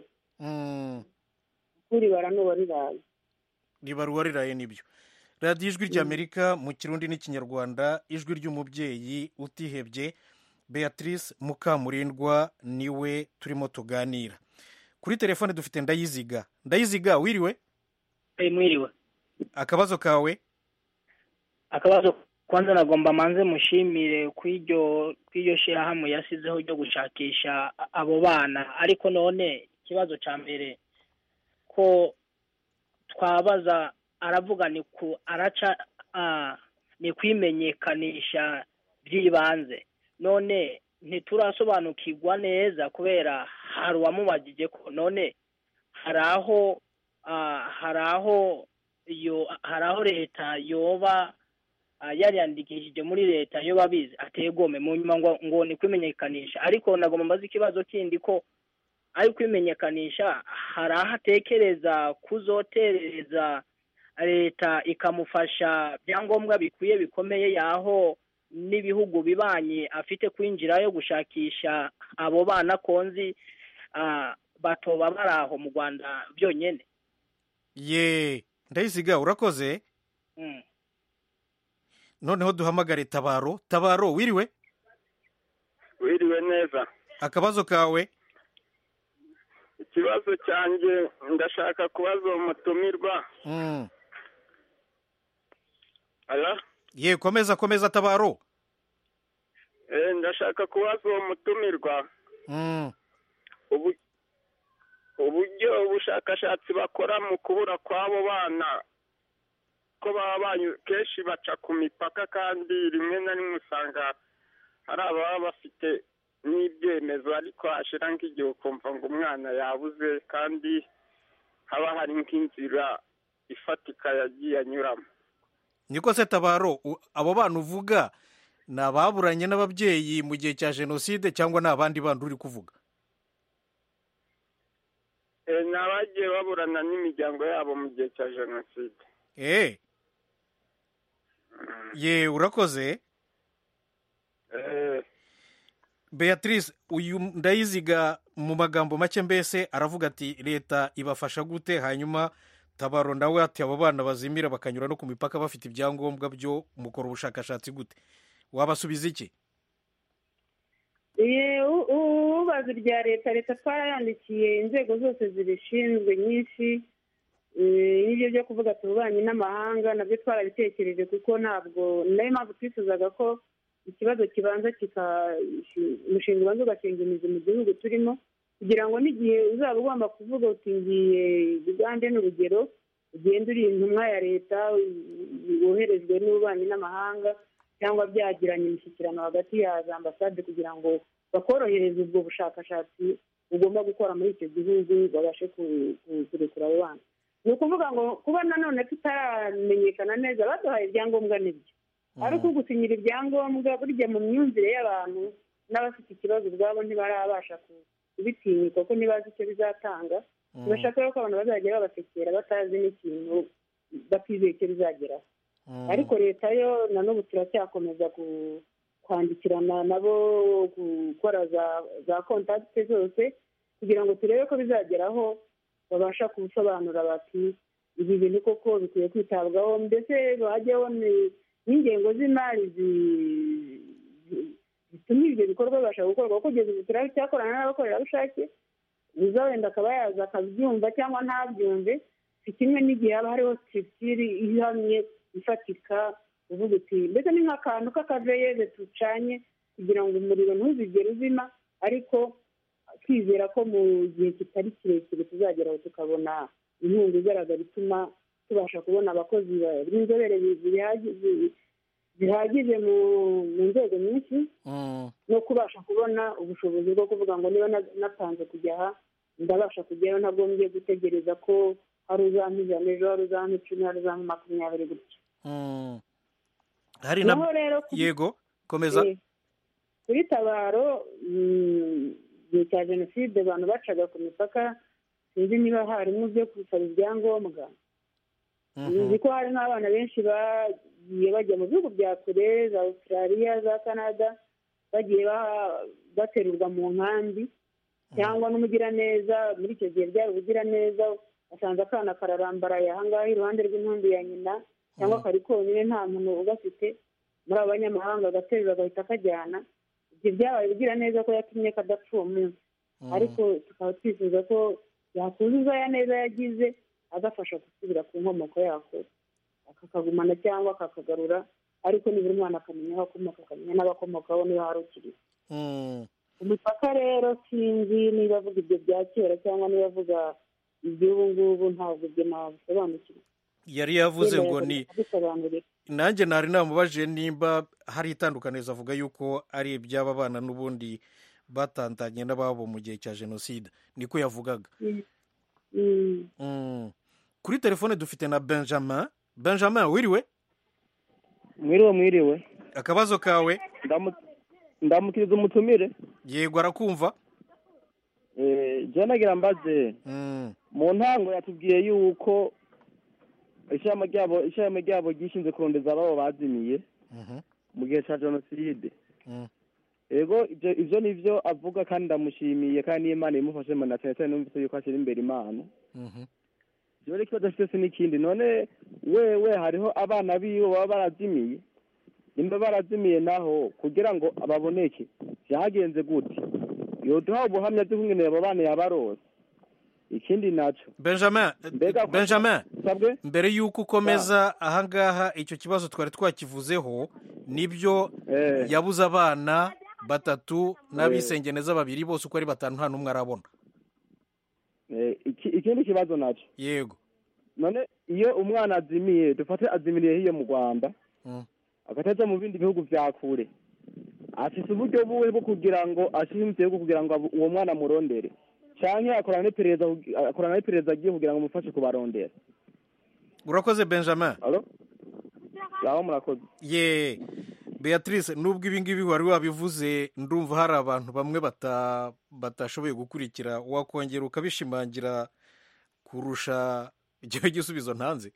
Speaker 4: kuri bara n'uwo riraye
Speaker 1: riba ruwariraye. nibyo radiyo ijwi ry'Amerika mu kirundi n'ikinyarwanda, ijwi ry'umubyeyi utihebye Beatrice Mukamurindwa niwe turimo tuganira. kuri telefone dufite Ndayiziga. Ndayiziga, wiriwe?
Speaker 8: mwiriwe.
Speaker 1: akabazo kawe?
Speaker 8: akabazo kwanza nagomba manze mushimire kw'iryo kw'iryo shirahamwe yasizeho ryo gushakisha abo bana, ariko none ikibazo ca mbere ko twabaza aravuga ni ku araca ni kwimenyekanisha by'ibanze, none ntiturasobanukirwa neza kubera hari uwamubagije ko none hari aho hari aho iyo hari aho leta yoba yariyandikishije muri leta yo babizi ategome mu nyuma ngo ngo ni kwimenyekanisha. ariko nagomba mbaza ikibazo kindi ko ari kwimenyekanisha hari aho atekereza kuzoterereza leta ikamufasha byangombwa bikwiye bikomeye yaho n'ibihugu bibanye afite kwinjirayo gushakisha abo bana konzi batoba bari aho mu Rwanda byonyine.
Speaker 1: ye Ndayiziga, urakoze. noneho duhamagare Tabaro. Tabaro, wiriwe?
Speaker 9: wiriwe neza.
Speaker 1: akabazo kawe?
Speaker 9: ikibazo cyanjye ndashaka kubaza umutumirwa. Ala?
Speaker 1: ye komeza komeza Tabaro.
Speaker 9: eh ndashaka kubaza uwo mutumirwa ubu uburyo ubushakashatsi bakora mu kubura kw'abo bana, ko baba kenshi baca ku mipaka kandi rimwe na rimwe usanga hari ababa bafite n'ibyemezo ariko hashira nk'igihe ukumva ngo umwana yabuze kandi haba hari nk'inzira ifatika yagiye anyuramo.
Speaker 1: niko se Tabaro, abo bana uvuga ni ababuranye n'ababyeyi mu gihe cya jenoside cyangwa ni abandi bandi uri kuvuga?
Speaker 9: ni abagiye baburana n'imiryango yabo mu gihe cya jenoside.
Speaker 1: eh ye urakoze. Beatrice, uyu Ndayiziga mu magambo make mbese aravuga ati leta ibafasha gute, hanyuma Tabaro nawe ati abo bana bazimira bakanyura no ku mipaka bafite ibyangombwa byo mukora ubushakashatsi gute? wabasubiza iki?
Speaker 4: ubaza irya leta leta twarayandikiye inzego zose zibishinzwe nyinshi, n'ibyo byo kuvuga tububanyi n'amahanga nabyo twarabitekereje kuko ntabwo nayo mpamvu twifuzaga ko ikibazo kibanza umushinga ubanza ugashinga imizi mu gihugu turimo kugira ngo n'igihe uzaba ugomba kuvuga uti ngiye Uganda n'urugero ugenda uri intumwa ya leta woherejwe n'ububanyi n'amahanga cyangwa byagiranye imishyikirano hagati ya za ambasade kugira ngo bakorohereze ubwo bushakashatsi ugomba gukora muri icyo gihugu babashe kurekura abo bana ni ukuvuga ngo kuba nanone tutaramenyekana neza baduhaye ibyangombwa n'ibyo ariko gusinyira ibyangombwa burya mu myumvire y'abantu n'abafite ikibazo ubwabo ntibarabasha kubitinyuka kuko ntibazi icyo bizatanga bashaka ko abantu bazagera babasekera batazi n'ikintu batizeye icyo bizageraho ariko leta yo na n'ubu turacyakomeza kwandikirana nabo gukora za kontakite zose kugira ngo turebe ko bizageraho babasha kubisobanura bati ibi bintu koko bikwiye kwitabwaho mbese bajyaho n'ingengo z'imari zituma ibyo bikorwa bibasha gukorwa kuko kugeza ubu turacyakorana n'abakorerabushake uza wenda akaba yaza akabyumva cyangwa ntabyumve si kimwe n'igihe haba hariho siritiri ihamye ifatika uvuga uti mbese ni nk'akantu k'akaveyeze tucanye kugira ngo umuriro ntuzigere uzima ariko twizera ko mu gihe kitari kirekire tuzageraho tukabona inkunga igaragara ituma tubasha kubona abakozi b'inzobere zihagije mu nzego nyinshi no kubasha kubona ubushobozi bwo kuvuga ngo niba napanze kujya aha ndabasha kujyayo ntagombye gutegereza ko hari uzampa ijana ejo hari uzampa icumi hari uzampa makumyabiri gutya
Speaker 1: hari na yego komeza
Speaker 4: kuri Tabaro igihe cya jenoside abantu bacaga ku mipaka sinzi niba harimo byo gusaba ibyangombwa nzi ko hari n'abana benshi bagiye bajya mu bihugu bya kure za Australia za Canada bagiye baterurwa mu nkambi cyangwa n'umugiraneza muri icyo gihe byari ubugiraneza asanze akana kararambaraye ahangaha iruhande rw'intumbi ya nyina cyangwa kari konyine nta muntu ugafite muri abo banyamahanga agaterura agahita akajyana ibyo byabaye ugira neza ko yatumye kadapfa uwo munsi ariko tukaba twifuza ko yakuzuza ya neza yagize agafasha gusubira ku nkomoko yako akakagumana cyangwa akakagarura ariko nibura umwana akamenya aho akomoka akamenya n'abakomokaho niba hari ukiri umupaka rero sinzi niba avuga ibyo bya kera cyangwa niba avuga iby'ubu ngubu ntabwo ibyo nabisobanukirwa
Speaker 1: yari yavuze ngo ni nanjye ntari namubajije nimba hari itandukanizo avuga yuko ari iby'aba bana n'ubundi batandanye n'ababo mu gihe cya jenoside niko yavugaga kuri telefone dufite na benjamin benjamin wiriwe
Speaker 10: mwiriwe mwiriwe
Speaker 1: akabazo kawe
Speaker 10: ndamukiriza umutumire
Speaker 1: yego arakumva
Speaker 10: jya nagira mbaze mu ntango yatubwiye yuko ishami ryabo ishami ryabo ryishinze kurondeza ababo bazimiye mu gihe cya jenoside yego ibyo ni byo avuga kandi ndamushimiye kandi n'Imana imufashe na cyane cyane numvise yuko ashyira imbere Imana rero ikibazo afite se n'ikindi none wewe hariho abana biwe baba barazimiye nimba barazimiye naho kugira ngo ababoneke byagenze gute yoduha ubuhamya bw'ingene abo bana yabarose ikindi naco
Speaker 1: benjamin benjamin mbere y'uko ukomeza ahangaha icyo kibazo twari twakivuzeho nibyo yabuze abana batatu n'abisengeneza babiri bose uko ari batanu nta n'umwe arabona
Speaker 10: ikindi kibazo naco
Speaker 1: yego
Speaker 10: none iyo umwana azimiye dufate azimiriye hiyo mu Rwanda agataza mu bindi bihugu vya kure afise uburyo buwe bwo kugira ngo ashimye bwo kugira ngo uwo mwana murondere canke akorana n'iperereza akorana n'iperereza agiye kugira ngo mufashe kubarondera
Speaker 1: urakoze benjamin
Speaker 10: allo yaho murakoze
Speaker 1: ye Beatrice nubwo ibi ngibi wari wabivuze ndumva hari abantu bamwe bata batashoboye gukurikira wakongera ukabishimangira kurusha icyo gisubizo ntanze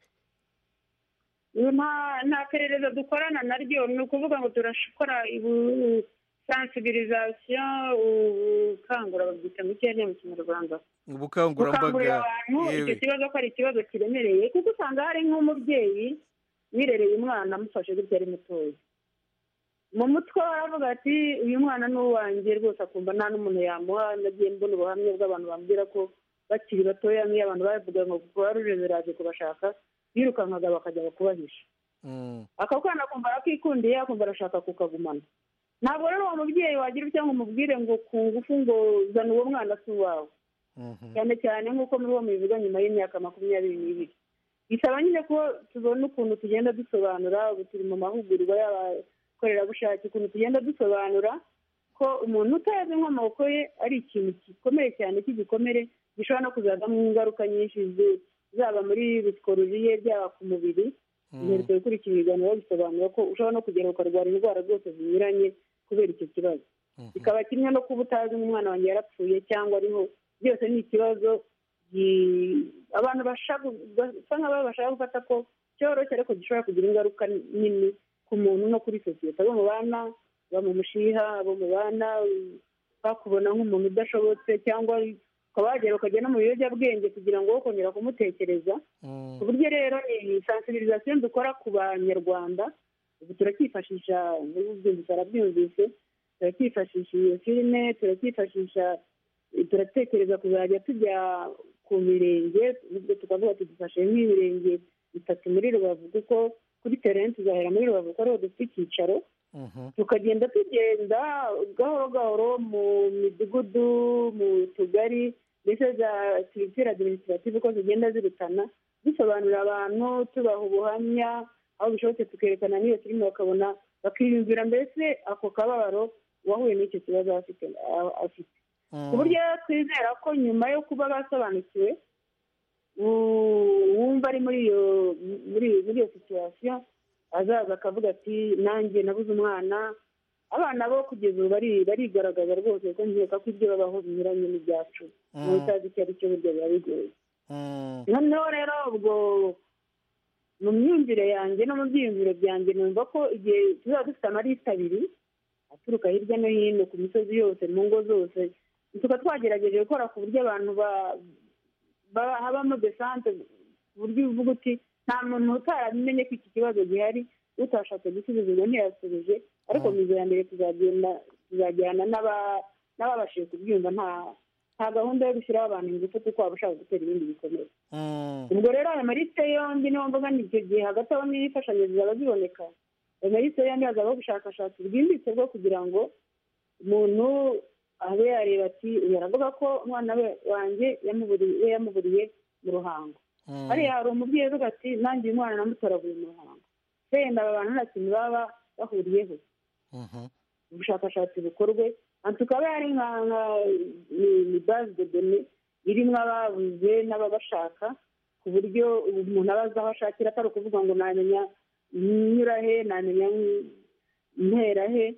Speaker 4: nta perereza dukorana naryo ni ukuvuga ngo turashobora sensibilisation ubukangura babyita mu cyanya mu kinyarwanda
Speaker 1: ubukangurambaga
Speaker 4: icyo kibazo ko ari ikibazo kiremereye kuko usanga hari nk'umubyeyi wirereye umwana amufashe gutya ari mutoya mu mutwe aravuga ati uyu mwana ni uwanjye rwose akumva nta n'umuntu yamuha nagiye mbona ubuhamya bw'abantu bambwira ko bakiri batoya nk'iyo abantu bavuga ngo kuba ruje ziraje kubashaka birukankaga bakajya kubahisha ako kana akumva akikundiye akumva arashaka kukagumana. Ntabwo rero uwo mubyeyi wagira cyangwa umubwire ngo ku ngufu ngo zana uwo mwana si uwawe, cyane cyane nk'uko muri uwo mubivuga nyuma y'imyaka makumyabiri n'ibiri. Bisaba nyine ko tubona ukuntu tugenda dusobanura, ubu turi mu mahugurwa y'abakorerabushake, ukuntu tugenda dusobanura ko umuntu utazi inkomoko ye ari ikintu gikomeye cyane cy'igikomere gishobora no kuzazamo ingaruka nyinshi zaba muri psikolojiye byaba ku mubiri. Iherutse gukurikira ibiganiro bisobanura ko ushobora no kugera ukarwara indwara zose zinyuranye kubera icyo kibazo. Bikaba kimwe no kuba utazi umwana wanjye yarapfuye cyangwa ariho, byose ni ikibazo abantu basa nk'aho bashaka gufata ko cyoroshye ariko gishobora kugira ingaruka nini ku muntu no kuri sosiyete. Abo mu bana, abo mu mushiha, abo mu bana bakubona nk'umuntu udashobotse cyangwa ukaba wagera ukajya no mu biyobyabwenge kugira ngo wo kongera kumutekereza. Ku buryo rero ni sensibilisation dukora ku banyarwanda. Ubu turacyifashisha n'ububyumvise arabyumvise, turacyifashisha iyo filime, turacyifashisha, turatekereza kuzajya tujya ku mirenge, nubwo tukavuga ati dufashe nk'ibirenge bitatu muri Rubavu kuko kuri terrain tuzahera muri Rubavu ko ariho dufite icyicaro, tukagenda tugenda gahoro gahoro mu midugudu, mu tugari, mbese za structure administrative uko zigenda zirutana, dusobanurira abantu, tubaha ubuhamya, aho bishobotse tukerekana n'iyo filime bakabona, bakiyumvira mbese ako kababaro wahuye n'icyo kibazo afite. Ku buryo twizera ko nyuma yo kuba basobanukiwe, wumva ari muri iyo muri iyo situation azaza akavuga ati nanjye nabuze umwana. Abana bo kugeza ubu bari barigaragaza rwose ko nkeka ko ibyo babaho binyuranye n'ibyacu, utazi icyo ari cyo burya biba bigoye. Noneho rero ubwo mu myumvire yanjye no mu byiyumviro byanjye numva ko igihe tuzaba dufite amarisita abiri aturuka hirya no hino ku misozi yose, mu ngo zose, tukaba twagerageje gukora ku buryo abantu habamo desante, ku buryo uvuga uti nta muntu utarabimenye ko iki kibazo gihari, utashatse gusubiza ngo ntiyasubije, ariko mu ijoro mbere tuzajyana n'ababashije kubyumva. Nta gahunda yo gushyiraho abantu ingufu kuko waba ushaka gutera ibindi bikomere. Ubwo rero aya marisite yombi niyo mvuga ni icyo gihe hagati aho n'imfashanyo zizaba ziboneka, ayo marisite yombi hazabaho ubushakashatsi bwimbitse bwo kugira ngo umuntu abe yareba ati uyu aravuga ko umwana we wanjye yamuburiye mu Ruhango, hariya hari umubyeyi uvuga ati nanjye uyu mwana namutoraguye mu Ruhango, wenda aba bantu nta kintu baba bahuriyeho. Ubushakashatsi bukorwe, tukaba hari nka ni base de données irimo ababuze n'ababashaka, ku buryo umuntu abaza aho ashakira, atari ukuvuga ngo namenya nyura he, namenya ntera he.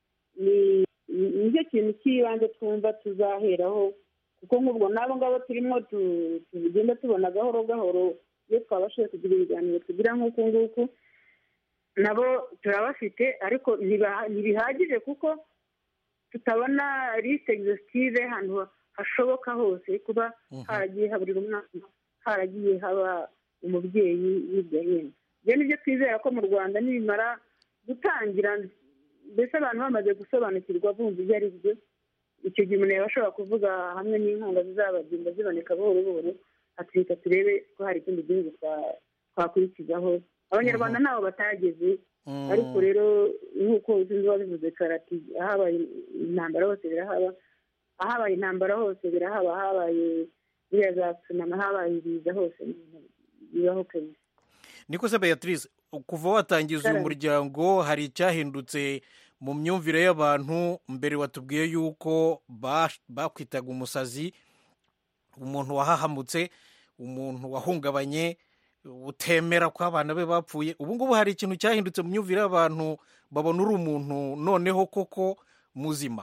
Speaker 4: Nicyo kintu cy'ibanze twumva tuzaheraho, kuko nk'ubwo n'abo ngabo turimo tugenda tubona gahoro gahoro, iyo twabashije kugira ibiganiro tugira nk'uku nguku nabo turabafite, ariko ntibihagije kuko tutabona liste exhaustive ahantu hashoboka hose kuba haragiye haburira umwana, haragiye haba umubyeyi hirya hino. Ibyo nibyo twizera ko mu Rwanda nibimara gutangira, mbese abantu bamaze gusobanukirwa bumva ibyo ari byo, icyo gihe umuntu yaba ashobora kuvuga hamwe n'inkunga zizabagenda ziboneka buhoro buhoro, atureka turebe ko hari ikindi gihugu twakurikizaho. Abanyarwanda nabo batageze, ariko rero nk'uko uzinzi wabivuze karati, ahabaye intambara hose birahaba, ahabaye intambara hose birahaba, ahabaye biriya za tsunami, ahabaye ibiza hose bibaho kabisa.
Speaker 1: Niko se Beatrice, kuva watangiza uyu muryango hari icyahindutse mu myumvire y'abantu? Mbere watubwiye yuko bakwitaga umusazi, umuntu wahahamutse, umuntu wahungabanye, utemera ko abana be bapfuye. Ubu ngubu hari ikintu cyahindutse mu myumvire y'abantu, babona uri umuntu noneho koko muzima.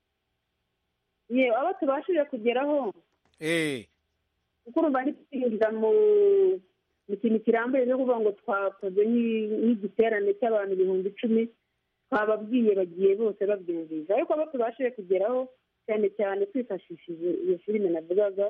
Speaker 4: Yewe abo tubashije kugeraho, kuko urumva ntitwinjira mu ikintu kirambuye cyo kuvuga ngo twakoze nk'igiterane cy'abantu ibihumbi icumi, twababwiye bagiye bose babyumvise. Ariko abo tubashije kugeraho cyane cyane twifashishije iyo filime navugaga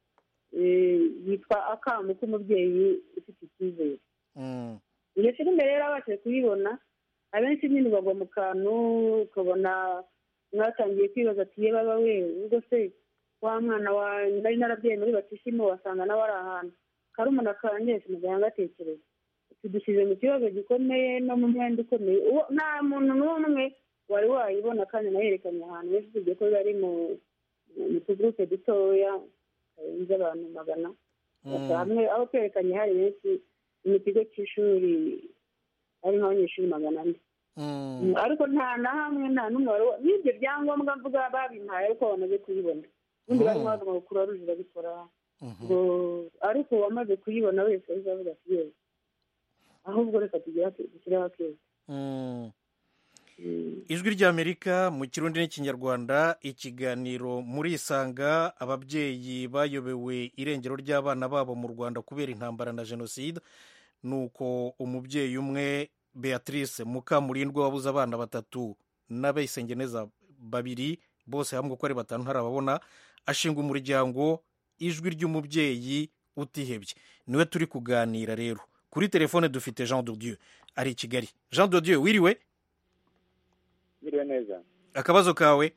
Speaker 4: yitwa Akamu k'umubyeyi ufite icyizere. Iyo filime rero abashije kuyibona, abenshi nyine bagwa mu kantu, ukabona mwatangiye kwibaza ati ye baba we ubwo se wa mwana wa nari narabyaye muri batisimu wasanga nawe ari ahantu karumuna kanjye muganga atekereza tudushyize mu kibazo gikomeye no mu mwenda ukomeye nta muntu n'umwe wari wayibona kandi nayerekanye ahantu benshi tugiye ko bari mu tugurupe dutoya karenze abantu magana hamwe aho twerekanye hari benshi mu kigo cy'ishuri hari nk'abanyeshuri magana ane ariko nta na hamwe nta n'umwe wari n'ibyo byangombwa mvuga babimpaye ariko bamaze kuyibona ubundi barimo bavuga ngo kura ruje babikora ngo ariko wamaze kuyibona wese azavuga ati yewe ahubwo reka tugireho akeza.
Speaker 1: Ijwi ry'Amerika mu Kirundi n'Ikinyarwanda, ikiganiro muri Isanga. Ababyeyi bayobewe irengero ry'abana babo mu Rwanda kubera intambara na jenoside, nuko umubyeyi umwe Beatrice Mukamurindwa wabuze abana batatu n'abayisengeneza babiri bose hamwe uko ari batanu ntarababona, ashinga umuryango Ijwi ry'umubyeyi utihebye. Niwe turi kuganira rero. Kuri telefone dufite Jean de Dieu ari i Kigali. Jean de Dieu, wiriwe?
Speaker 11: Wiriwe neza.
Speaker 1: Akabazo kawe?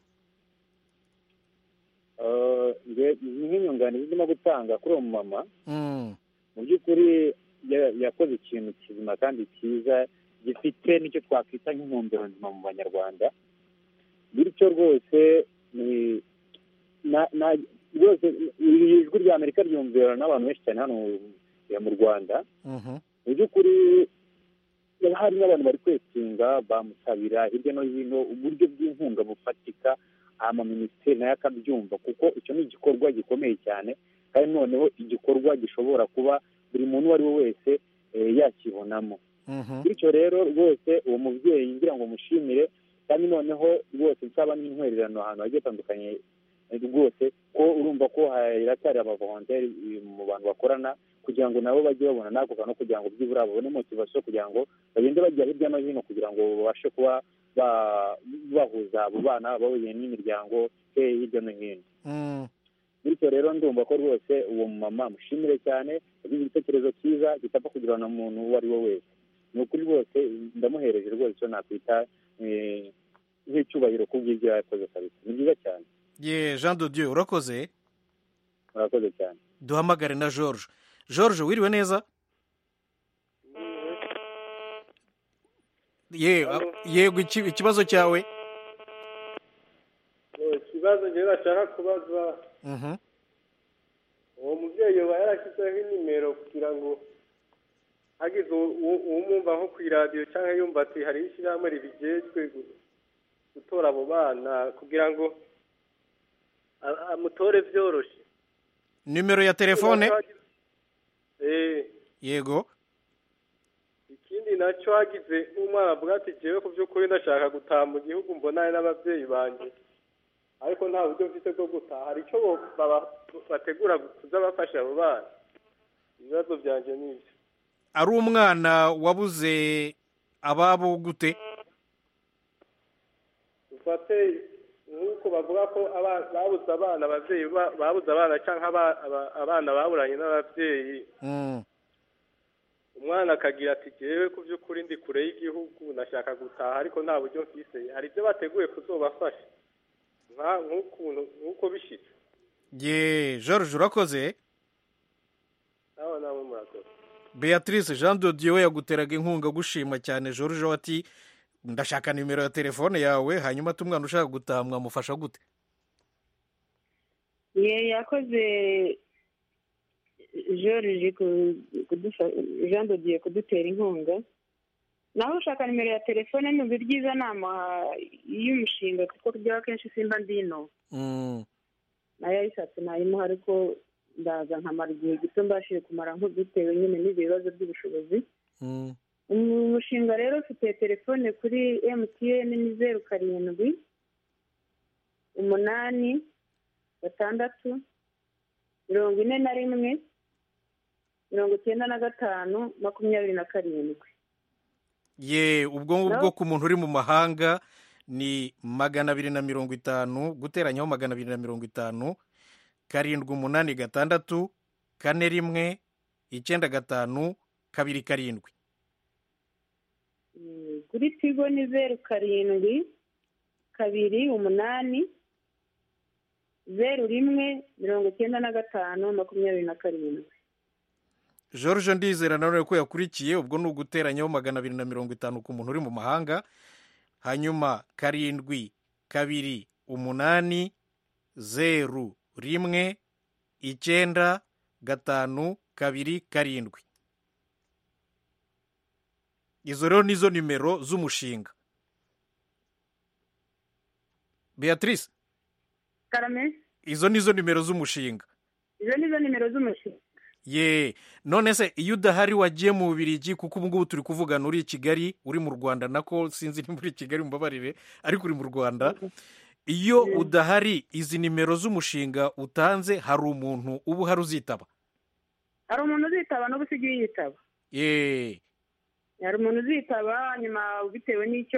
Speaker 11: Uh, nge nk'inyunganizi ndimo gutanga kuri uwo mama. Mm. Mu by'ukuri yakoze ikintu kizima kandi cyiza gifite nicyo twakwita nk'intumbero nzima mu Banyarwanda. Bityo rwose ni na na rwose ijwi rya Amerika ryumvira n'abantu benshi cyane hano mu Rwanda. Mhm. Mu by'ukuri hari n'abantu bari kwetinga bamusabira hirya no hino uburyo bw'inkunga bufatika, amaminisiteri nayo akabyumva kuko icyo ni igikorwa gikomeye cyane kandi noneho igikorwa gishobora kuba buri muntu uwo ari we wese yakibonamo. Bityo rero rwose uwo mubyeyi ngira ngo mushimire kandi noneho rwose nsaba n'intwererano ahantu hagiye hatandukanye rwose ko urumva ko haracyari abavolonteri mu bantu bakorana kugira ngo nabo bajye babona nako kano kugira ngo byibura babone motivation kugira ngo bagende bajya hirya no hino kugira ngo babashe kuba bahuza abo bana bahuye n'imiryango hirya no hino. Bityo rero ndumva ko rwose uwo mama mushimire cyane, yagize igitekerezo cyiza kitapfa kugirana umuntu uwo ari we wese. Ni ukuri rwose ndamuhereje rwose icyo nakwita nk'icyubahiro kubw'ibyo yakoze kabisa. Ni byiza cyane.
Speaker 1: Ye Jean de Dieu, urakoze?
Speaker 11: Urakoze cyane.
Speaker 1: Duhamagare na George. George, wiriwe neza? Ye yego, ikibazo cyawe?
Speaker 12: Ikibazo njye nashaka kubaza, mhm, uwo mubyeyi yoba yarashyizeho inimero kugira ngo hagize uwumwumva nko ku iradiyo cyangwa yumva ati hari ishyirahamwe ribijejwe gutora abo bana kugira ngo amutore byoroshye.
Speaker 1: Nimero ya telefone?
Speaker 12: Eh.
Speaker 1: Yego.
Speaker 12: Ikindi nacyo hagize umwana avuga ati jewe ku by'ukuri ndashaka gutaha mu gihugu mbonane n'ababyeyi banjye ariko nta buryo mfite bwo gutaha, hari icyo bategura kuza bafasha abo bana. Ibibazo byanjye ni ibyo.
Speaker 1: Ari umwana wabuze ababo gute?
Speaker 12: Ufate nk'uko bavuga ko babuze abana, ababyeyi babuze abana cyangwa abana baburanye n'ababyeyi, umwana akagira ati jewe ku by'ukuri ndi kure y'igihugu nashaka gutaha ariko nta buryo mfise, hari ibyo bateguye kuzobafasha nk'uko bishyitse.
Speaker 1: Ye George, urakoze?
Speaker 12: Nawe nawe murakoze.
Speaker 1: Beatrice, Jean de Dieu yaguteraga inkunga gushima cyane. George wati ndashaka nimero ya telefone yawe, hanyuma tumwana ushaka gutaha mwamufasha gute?
Speaker 4: Ye yakoze George kudufasha, Jean de Dieu kudutera inkunga. Naho ushaka nimero ya telefone ni byiza nama y'umushinga kuko bya kenshi simba ndino. Mm. Nayo yishatse nayimuha ariko ndaza nkamara igihe gito mbashije kumara nk'udutewe nyine n'ibibazo by'ubushobozi. Mm. Umushinga rero ufite telefone kuri M T N ni zeru karindwi umunani gatandatu mirongo ine na rimwe mirongo icyenda na gatanu makumyabiri na karindwi.
Speaker 1: Ye ubwo ngubwo ku muntu uri mu mahanga ni magana abiri na mirongo itanu guteranyaho magana abiri na mirongo itanu karindwi umunani gatandatu kane rimwe icyenda gatanu kabiri karindwi.
Speaker 4: Kuri Tigo ni zeru karindwi kabiri umunani zeru rimwe mirongo icyenda na gatanu makumyabiri na karindwi.
Speaker 1: George ndizera nawe ko yakurikiye, ubwo ni uguteranyaho magana abiri na mirongo itanu ku muntu uri mu mahanga, hanyuma karindwi kabiri umunani zeru rimwe icyenda gatanu kabiri karindwi. Izo rero nizo nimero z'umushinga. Beatrice,
Speaker 4: karame,
Speaker 1: izo nizo nimero z'umushinga.
Speaker 4: izo nizo nimero z'umushinga.
Speaker 1: Ye, none se iyo udahari wagiye mu Bubiligi, kuko ubu ngubu turi kuvugana uri i Kigali, uri mu Rwanda, nako sinzi ni muri Kigali mubabarire, ariko uri mu Rwanda. Iyo udahari, izi nimero z'umushinga utanze, hari umuntu uba uhari uzitaba?
Speaker 4: Hari umuntu uzitaba n'ubu usigaye yitaba.
Speaker 1: Ye,
Speaker 4: hari umuntu uzitaba, nyuma bitewe n'icyo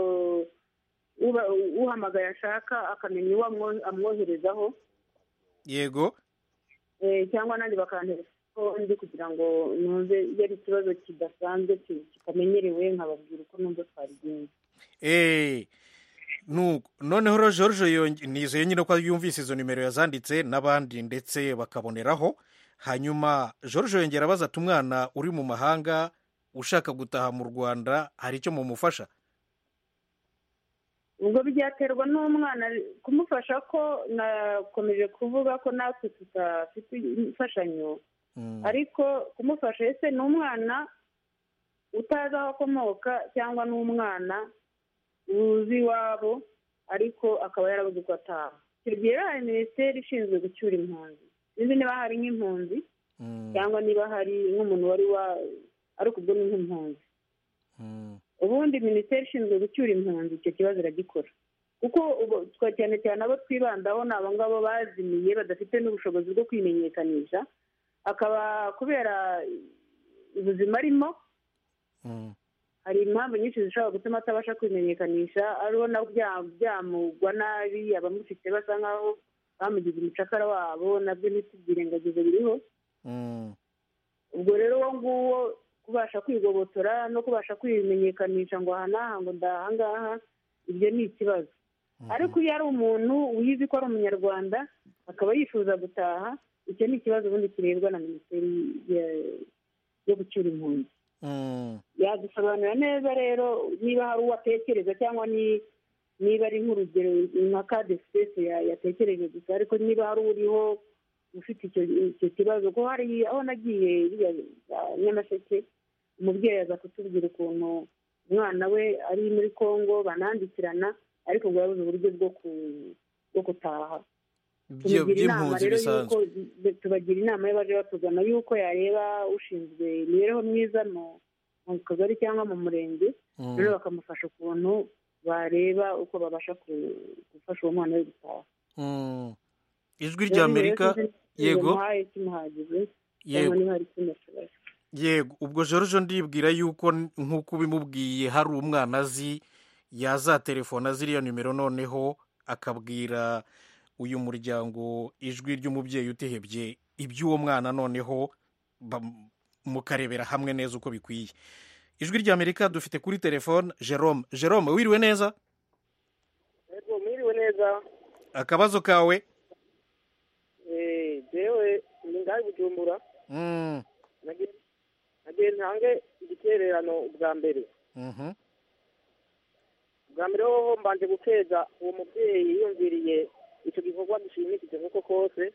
Speaker 4: uhamagaye ashaka akamenya uwo amwoherezaho.
Speaker 1: Yego.
Speaker 4: Cyangwa nandi bakantereza ko ndi kugira ngo numve iyo ari ikibazo kidasanzwe kitamenyerewe, nkababwira uko numva twarigenza.
Speaker 1: Eh, nuko noneho rero George nizeye nyine ko yumvise izo nimero yazanditse n'abandi ndetse bakaboneraho. Hanyuma George yongera abaza ati umwana uri mu mahanga ushaka gutaha mu Rwanda hari icyo mumufasha?
Speaker 4: Ubwo byaterwa n'umwana, kumufasha ko nakomeje kuvuga ko natwe tutafite imfashanyo, ariko kumufasha ese ni umwana utazi aho akomoka cyangwa n'umwana uzi iwabo ariko akaba yarabuze uko ataha. Icyo gihe hari minisiteri ishinzwe gucyura impunzi, sinzi niba hari nk'impunzi cyangwa niba hari nk'umuntu wari wa ariko ubwo ni nk'impunzi. Ubundi minisiteri ishinzwe gucyura impunzi icyo kibazo iragikora, kuko cyane cyane abo twibandaho ni abo ngabo bazimiye badafite n'ubushobozi bwo kwimenyekanisha, akaba kubera ubuzima arimo hari impamvu nyinshi zishobora gutuma atabasha kwimenyekanisha, ariho na byamugwa nabi, abamufite basa nkaho bamugize umucakara wabo, nabyo ntitubyirengagize biriho. Ubwo rero uwo nguwo kubasha kwigobotora no kubasha kwimenyekanisha ngo aha n'aha ngo ndahangaha, ibyo ni ikibazo. Ariko iyo ari umuntu wizi ko ari umunyarwanda akaba yifuza gutaha, icyo ni ikibazo ubundi kirebwa na minisiteri yo gucyura impunzi. Yadusobanurira neza rero niba hari uwo atekereza cyangwa niba ari nk'urugero nka kade sipesi yatekereje gusa, ariko niba hari uriho ufite icyo kibazo, ko hari aho nagiye Nyamasheke, umubyeyi aza kutubwira ukuntu umwana we ari muri Kongo banandikirana, ariko ngo yabuze uburyo bwo gutaha.
Speaker 1: by'impunzi bisanzwe.
Speaker 4: Tubagira inama y'abaje batugana yuko yareba ushinzwe imibereho myiza mu kagari cyangwa mu murenge, rero bakamufasha ukuntu bareba uko babasha gufasha uwo mwana we gutaha.
Speaker 1: Ijwi rya Amerika. Yego.
Speaker 4: Yego.
Speaker 1: Yego, ubwo George ndibwira yuko nk'uko ubimubwiye hari umwana azi yazatelefona ziriya nimero, noneho akabwira uyu muryango ijwi ry'umubyeyi utehebye iby'uwo mwana, noneho mukarebera hamwe neza uko bikwiye. Ijwi rya Amerika dufite kuri telefone Jerome. Jerome, wiriwe neza?
Speaker 13: Yego, mwiriwe neza.
Speaker 1: Akabazo kawe?
Speaker 13: Eh, jewe ndingaye Bujumbura.
Speaker 1: Mm.
Speaker 13: Nagiye ntange igitererano ubwa mbere.
Speaker 1: Mhm.
Speaker 13: Ubwa mbere ho mbanje gukeza uwo mubyeyi yiyumviriye icyo gikorwa gishimishije nk'uko kose.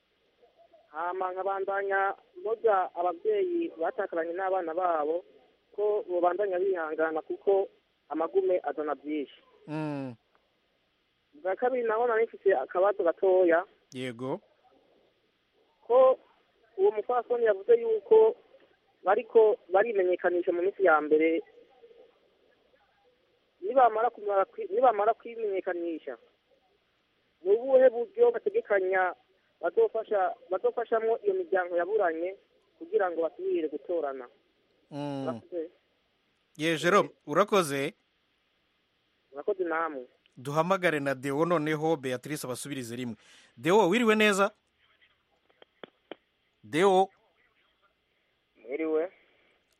Speaker 13: Hama nkabandanya moja ababyeyi batakaranye n'abana babo ko bobandanya bihangana kuko amagume azana byinshi.
Speaker 1: Mm.
Speaker 13: Bwa kabiri naho nari mfite akabazo gatoya.
Speaker 1: Yego.
Speaker 13: Ko uwo mufasoni yavuze yuko bariko barimenyekanisha mu minsi ya mbere, nibamara kumara nibamara kwimenyekanisha mu buhe buryo bategekanya bazofasha bazofashamo iyo miryango yaburanye kugira ngo basubire gutorana?
Speaker 1: Mm. Ye Jerome, urakoze.
Speaker 13: Urakoze namwe.
Speaker 1: Duhamagare na Deo noneho Beatrice abasubirize rimwe. Deo, wiriwe neza? Deo.
Speaker 13: Mwiriwe.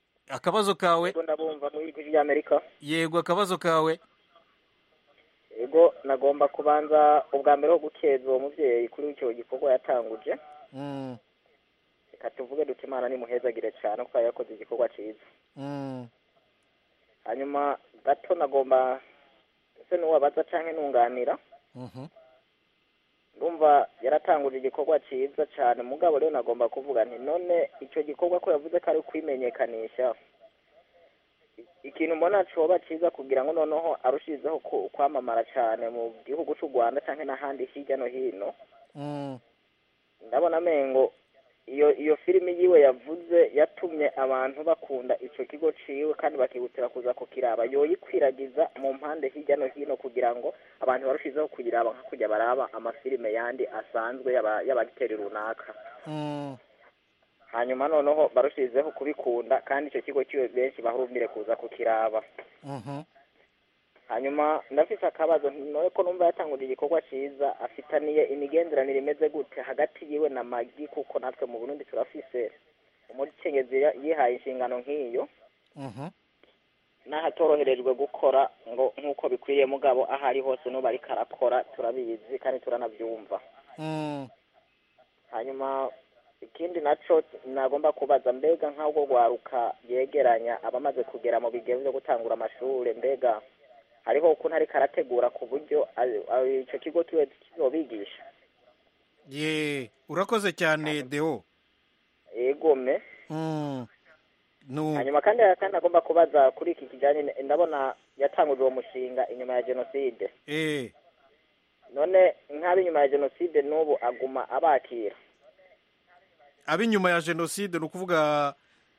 Speaker 1: Akabazo kawe?
Speaker 13: Yego, ndabumva mu ijwi rya Amerika.
Speaker 1: Yego, akabazo kawe?
Speaker 13: Yego, ego nagomba kubanza ubwa mbere ho gukeza uwo muvyeyi kuri icyo gikorwa yatanguje
Speaker 1: mm.
Speaker 13: reka tuvuge duti Imana nimuhezagire cyane kuko yakoze igikorwa cyiza
Speaker 1: mm.
Speaker 13: hanyuma gato nagomba ese n'uwabaza canke nunganira
Speaker 1: mhm
Speaker 13: ndumva yaratanguje igikorwa cyiza cyane mugabo rero nagomba kuvuga nti none icyo gikorwa ko yavuze ko ari kwimenyekanisha ikintu mbona coba cyiza kugira ngo noneho arushizeho kwamamara cyane mu gihugu cy'u Rwanda canke n'ahandi hirya no hino
Speaker 1: mm.
Speaker 13: ndabona mengo iyo iyo filimi yiwe yavuze yatumye abantu bakunda ico kigo ciwe kandi bakihutira kuza kukiraba yoyikwiragiza mu mpande hirya no hino kugira ngo abantu barushizeho kuyiraba nka kujya baraba amafilime yandi asanzwe y'abagiteri runaka
Speaker 1: mm.
Speaker 13: hanyuma noneho barushizeho kubikunda kandi ico kigo ciwe benshi bahurumire kuza kukiraba
Speaker 1: mhm
Speaker 13: hanyuma ndafise akabazo none ko numva yatanguje igikorwa ciza afitaniye imigenderanire imeze gute hagati yiwe na Magi kuko natwe mu Burundi turafise umukenyezi yihaye inshingano nk'iyo
Speaker 1: mhm
Speaker 13: n'ahatoroherejwe gukora ngo nk'uko bikwiye mugabo ahari hose no bari karakora turabizi kandi turanavyumva
Speaker 1: mm.
Speaker 13: hanyuma ikindi naco nagomba kubaza mbega nk'aho rwaruka yegeranya abamaze kugera mu bigero byo gutangura amashure mbega hariho ukuntu ari karategura ku buryo icyo kigo tuwe kizobigisha
Speaker 1: ye urakoze cyane Deo
Speaker 13: egome
Speaker 1: mm. no
Speaker 13: hanyuma kandi kandi agomba kubaza kuri iki kijanye ndabona yatanguje uwo mushinga inyuma ya genocide
Speaker 1: eh
Speaker 13: none nk'abi inyuma ya genocide n'ubu aguma abakira
Speaker 1: abinyuma ya genocide nukuvuga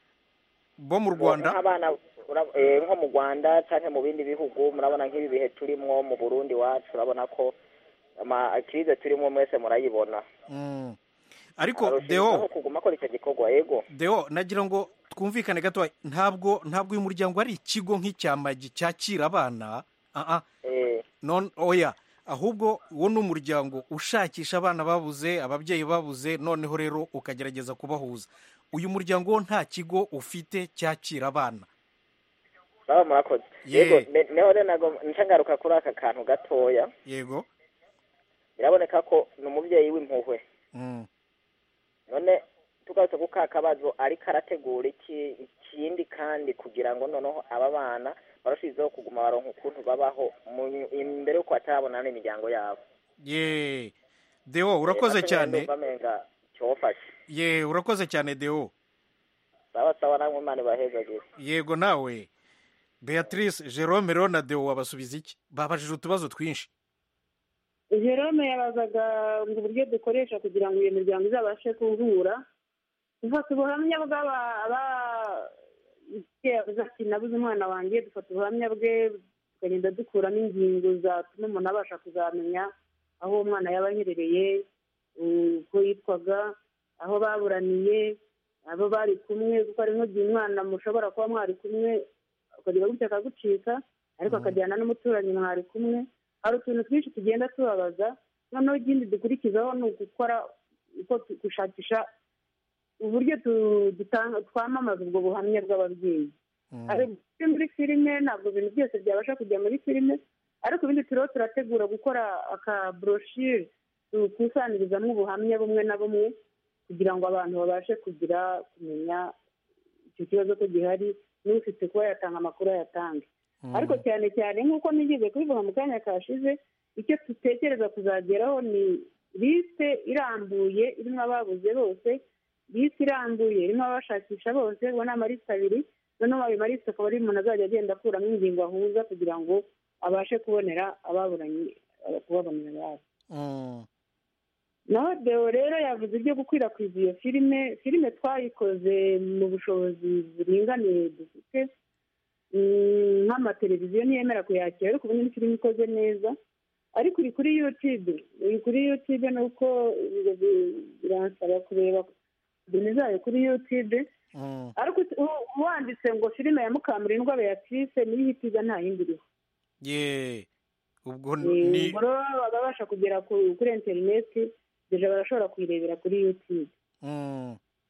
Speaker 1: bo mu Rwanda
Speaker 13: nk'abana nko mu Rwanda cyangwa mu bindi bihugu murabona nk'ibi bihe turimo mu Burundi wacu urabona ko ama krize turimo mwese murayibona
Speaker 1: mm. ariko Deo
Speaker 13: kuguma ko icyo gikorwa yego
Speaker 1: Deo nagira ngo twumvikane gato ntabwo ntabwo uyu muryango ari ikigo nk'icyamagi cyakira abana a a
Speaker 13: eh
Speaker 1: non oya ahubwo wo n'umuryango ushakisha abana babuze ababyeyi babuze noneho rero ukagerageza kubahuza uyu muryango wo nta kigo ufite cyakira abana
Speaker 13: baba murakoze yego neho rero nago nchangaruka kuri aka kantu gatoya
Speaker 1: yego
Speaker 13: biraboneka ko n'umubyeyi w'impuhwe
Speaker 1: mm.
Speaker 13: none tugatse gukakabazo ari karategura iki ikindi kandi kugira ngo noneho aba bana barushizeho kuguma baronka ukuntu babaho imbere yuko atarabona n'imiryango yabo
Speaker 1: ye Deo urakoze cyane
Speaker 13: bamenga cyofashe
Speaker 1: ye urakoze cyane Deo
Speaker 13: sawa sawa namwe mane bahezagiye
Speaker 1: yego nawe Beatrice Jerome Rona Deo wabasubiza iki babajije utubazo twinshi
Speaker 4: Jerome yabazaga ngo uburyo dukoresha kugira ngo iyo miryango izabashe kuhura dufata ubuhamya bw'aba ati nabuze umwana wanjye dufata ubuhamya bwe tukagenda dukuramo ingingo zatuma umuntu abasha kuzamenya aho umwana yaba aherereye uko yitwaga aho baburaniye abo bari kumwe kuko ari nk'igihe umwana mushobora kuba mwari kumwe ukagira gutya akagucika ariko akajyana n'umuturanyi mwari kumwe hari utuntu twinshi tugenda tubabaza noneho ikindi dukurikizaho ni ugukora uko gushakisha uburyo twamamaza ubwo buhamya bw'ababyeyi muri filime ntabwo ibintu byose byabasha kujya muri filime ariko ibindi turiho turategura gukora akaburoshire dukusanyirizamo ubuhamya bumwe na bumwe kugira ngo abantu babashe kugira kumenya icyo kibazo ko gihari n'ufite kuba yatanga amakuru ayatange ariko cyane cyane nk'uko nigeze kubivuga mu kanya kashize icyo dutekereza kuzageraho ni lisite irambuye irimo ababuze bose lisite irambuye irimo abashakisha bose ubona amalisite abiri noneho ayo malisite akaba ari umuntu azajya agenda akuramo ingingo ahuza kugira ngo abashe kubonera ababuranye kubabonera ababo naho Deo rero yavuze ibyo gukwirakwiza iyo filime filime twayikoze mu bushobozi buringaniye dufite nk'amateleviziyo ntiyemera kuyakira ariko ubundi ni filime ikoze neza ariko iri kuri YouTube iri kuri YouTube ni uko biransaba kureba filime zayo kuri YouTube ariko wanditse ngo filime ya Mukamurindwa Beatrice niyo ihitiza nta yindi iriho
Speaker 1: ye ubwo ni
Speaker 4: babasha kugera kuri interineti deja barashobora kuyirebera kuri YouTube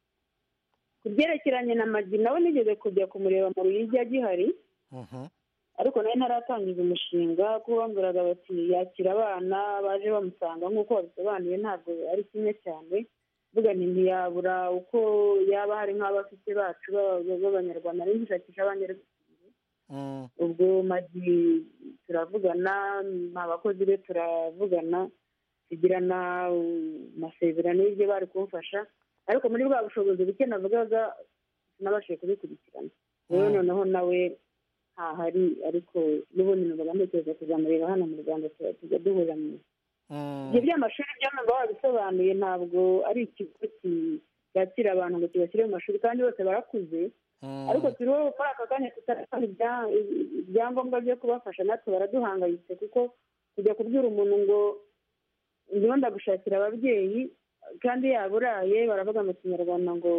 Speaker 4: ku byerekeranye na Magi nawe nigeze kujya kumureba mu Ruyigi agihari ariko nawe ntaratangiza umushinga kuko bambwiraga bati yakira abana baje bamusanga nk'uko babisobanuye ntabwo ari kimwe cyane mvuga nti ntiyabura uko yaba hari nk'abafite bacu b'abanyarwanda ari gushakisha abanyarwanda ubwo magi turavugana abakozi be turavugana tugirana amasezerano y'ibyo bari kumfasha ariko muri bwa bushobozi buke navugaga sinabashije kubikurikirana rero noneho nawe ntahari ariko n'ubundi numvaga ntekereza kuzamureba hano mu Rwanda tujya duhura mu ibyo by'amashuri byo numva wabisobanuye ntabwo ari ikigo cyakira abantu ngo kibashyire mu mashuri kandi bose barakuze ariko turiho muri aka kanya tutarabona ibyangombwa byo kubafasha natwe baraduhangayitse kuko kujya kubwira umuntu ngo ndimo ndagushakira ababyeyi kandi yaburaye baravuga mu kinyarwanda ngo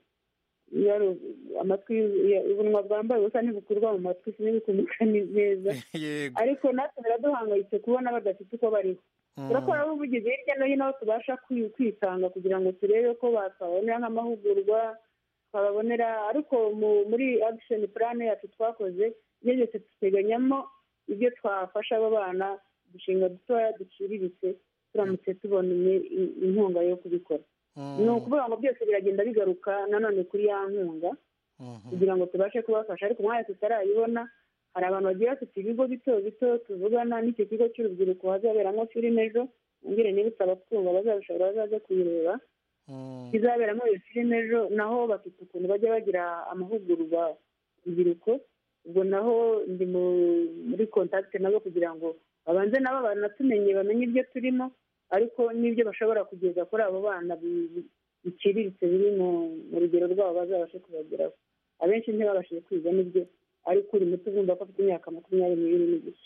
Speaker 4: amatwi ubunwa bwambaye ubusa ntibukurwa mu matwi sinibikumuka neza ariko natwe biraduhangayitse kubona badafite uko bariho turakora ubuvugizi hirya no hino aho tubasha kwisanga kugira ngo turebe ko twabonera nk'amahugurwa twababonera ariko muri action plan yacu twakoze iyo byose duteganyamo ibyo twafasha abo bana dushinga dutoya duciriritse turamutse tubonye inkunga yo kubikora ni ukuvuga ngo byose biragenda bigaruka nanone kuri ya nkunga kugira ngo tubashe kubafasha ariko umwanya tutarayibona hari abantu bagiye bafite ibigo bito bito tuvugana n'icyo kigo cy'urubyiruko hazaberamo filime ejo mbwire nibutse abatwumva bazabishobora bazaze kuyireba kizaberamo iyo filime ejo naho bafite ukuntu bajya bagira amahugurwa urubyiruko ubwo naho ndi muri contact nabo kugira ngo babanze nabo banatumenye bamenye ibyo turimo ariko n'ibyo bashobora kugeza kuri abo bana biciriritse biri mu rugero rwabo bazabashe kubageraho abenshi ntibabashije kwiga n'ibyo ariko uri muto uzumva ko afite imyaka makumyabiri n'ibiri n'igice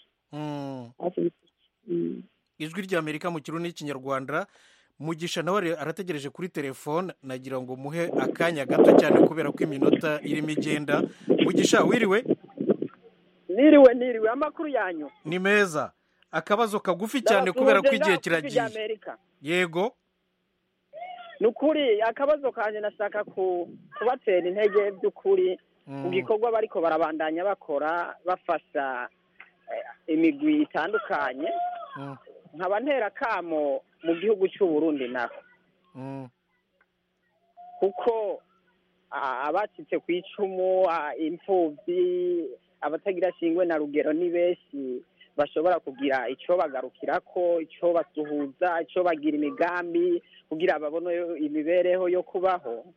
Speaker 1: ijwi ry'Amerika mu kirundi n'ikinyarwanda Mugisha nawe arategereje kuri telefone nagira ngo muhe akanya gato cyane kubera ko iminota irimo igenda Mugisha wiriwe
Speaker 14: niriwe niriwe amakuru yanyu
Speaker 1: ni meza akabazo kagufi cyane kubera ko igihe kiragiye yego
Speaker 14: nukuri akabazo kanje nashaka kubatera intege by'ukuri mu gikorwa bariko barabandanya bakora bafasha imigwi itandukanye nkaba ntera kamo mu gihugu cy'u Burundi naho kuko abacitse ku icumu imfubyi abatagira shingwe na rugero ni benshi bashobora kugira icyo bagarukirako icyo basuhuza icyo bagira imigambi kugira babone imibereho yo kubaho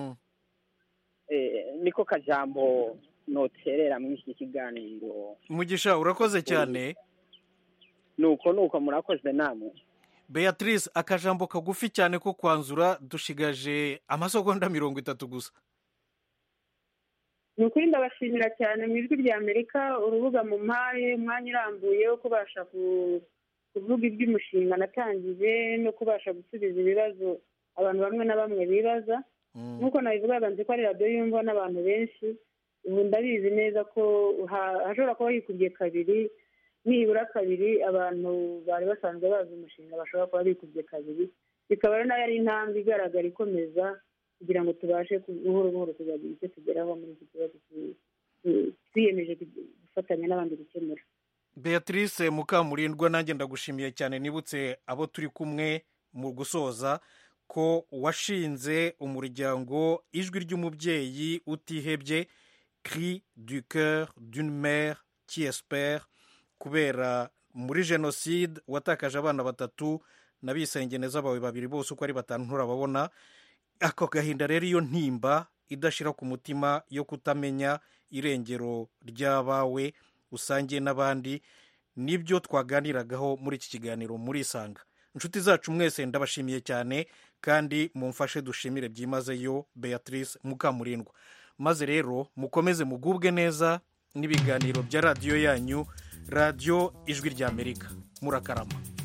Speaker 14: niko kajambo noterera muri iki kiganiro
Speaker 1: Mugisha urakoze cyane
Speaker 14: nuko nuko murakoze namwe
Speaker 1: Beatrice akajambo kagufi cyane ko kwanzura dushigaje amasegonda mirongo itatu gusa
Speaker 4: ni ukuri ndabashimira cyane mu ijwi ry'Amerika urubuga mu mpaye umwanya urambuye wo kubasha kuvuga iby'umushinga natangije no kubasha gusubiza ibibazo abantu bamwe na bamwe bibaza nk'uko nabivugaga nzi ko ari radiyo yumva n'abantu benshi ubu ndabizi neza ko hashobora kuba yikubye kabiri nibura kabiri abantu bari basanzwe bazi umushinga bashobora kuba bikubye kabiri bikaba ari nayo ari intambwe igaragara ikomeza kugira ngo tubashe buhoro buhoro kuzagira icyo tugeraho muri iki kibazo twiyemeje gufatanya n'abandi gukemura
Speaker 1: Beatrice Mukamurindwa nanjye ndagushimiye cyane nibutse abo turi kumwe mu gusoza ko washinze umuryango ijwi ry'umubyeyi utihebye Cri du cœur d'une mère qui espère kubera muri jenoside watakaje abana batatu n'abisengeneza bawe babiri bose uko ari batanu nturababona ako gahinda rero iyo ntimba idashira ku mutima yo kutamenya irengero ry'abawe usangiye n'abandi nibyo twaganiragaho muri iki kiganiro muri Isanga inshuti zacu mwese ndabashimiye cyane kandi mumfashe dushimire byimazeyo Beatrice Mukamurindwa maze rero mukomeze mugubwe neza n'ibiganiro bya radiyo yanyu radiyo ijwi ry'Amerika murakarama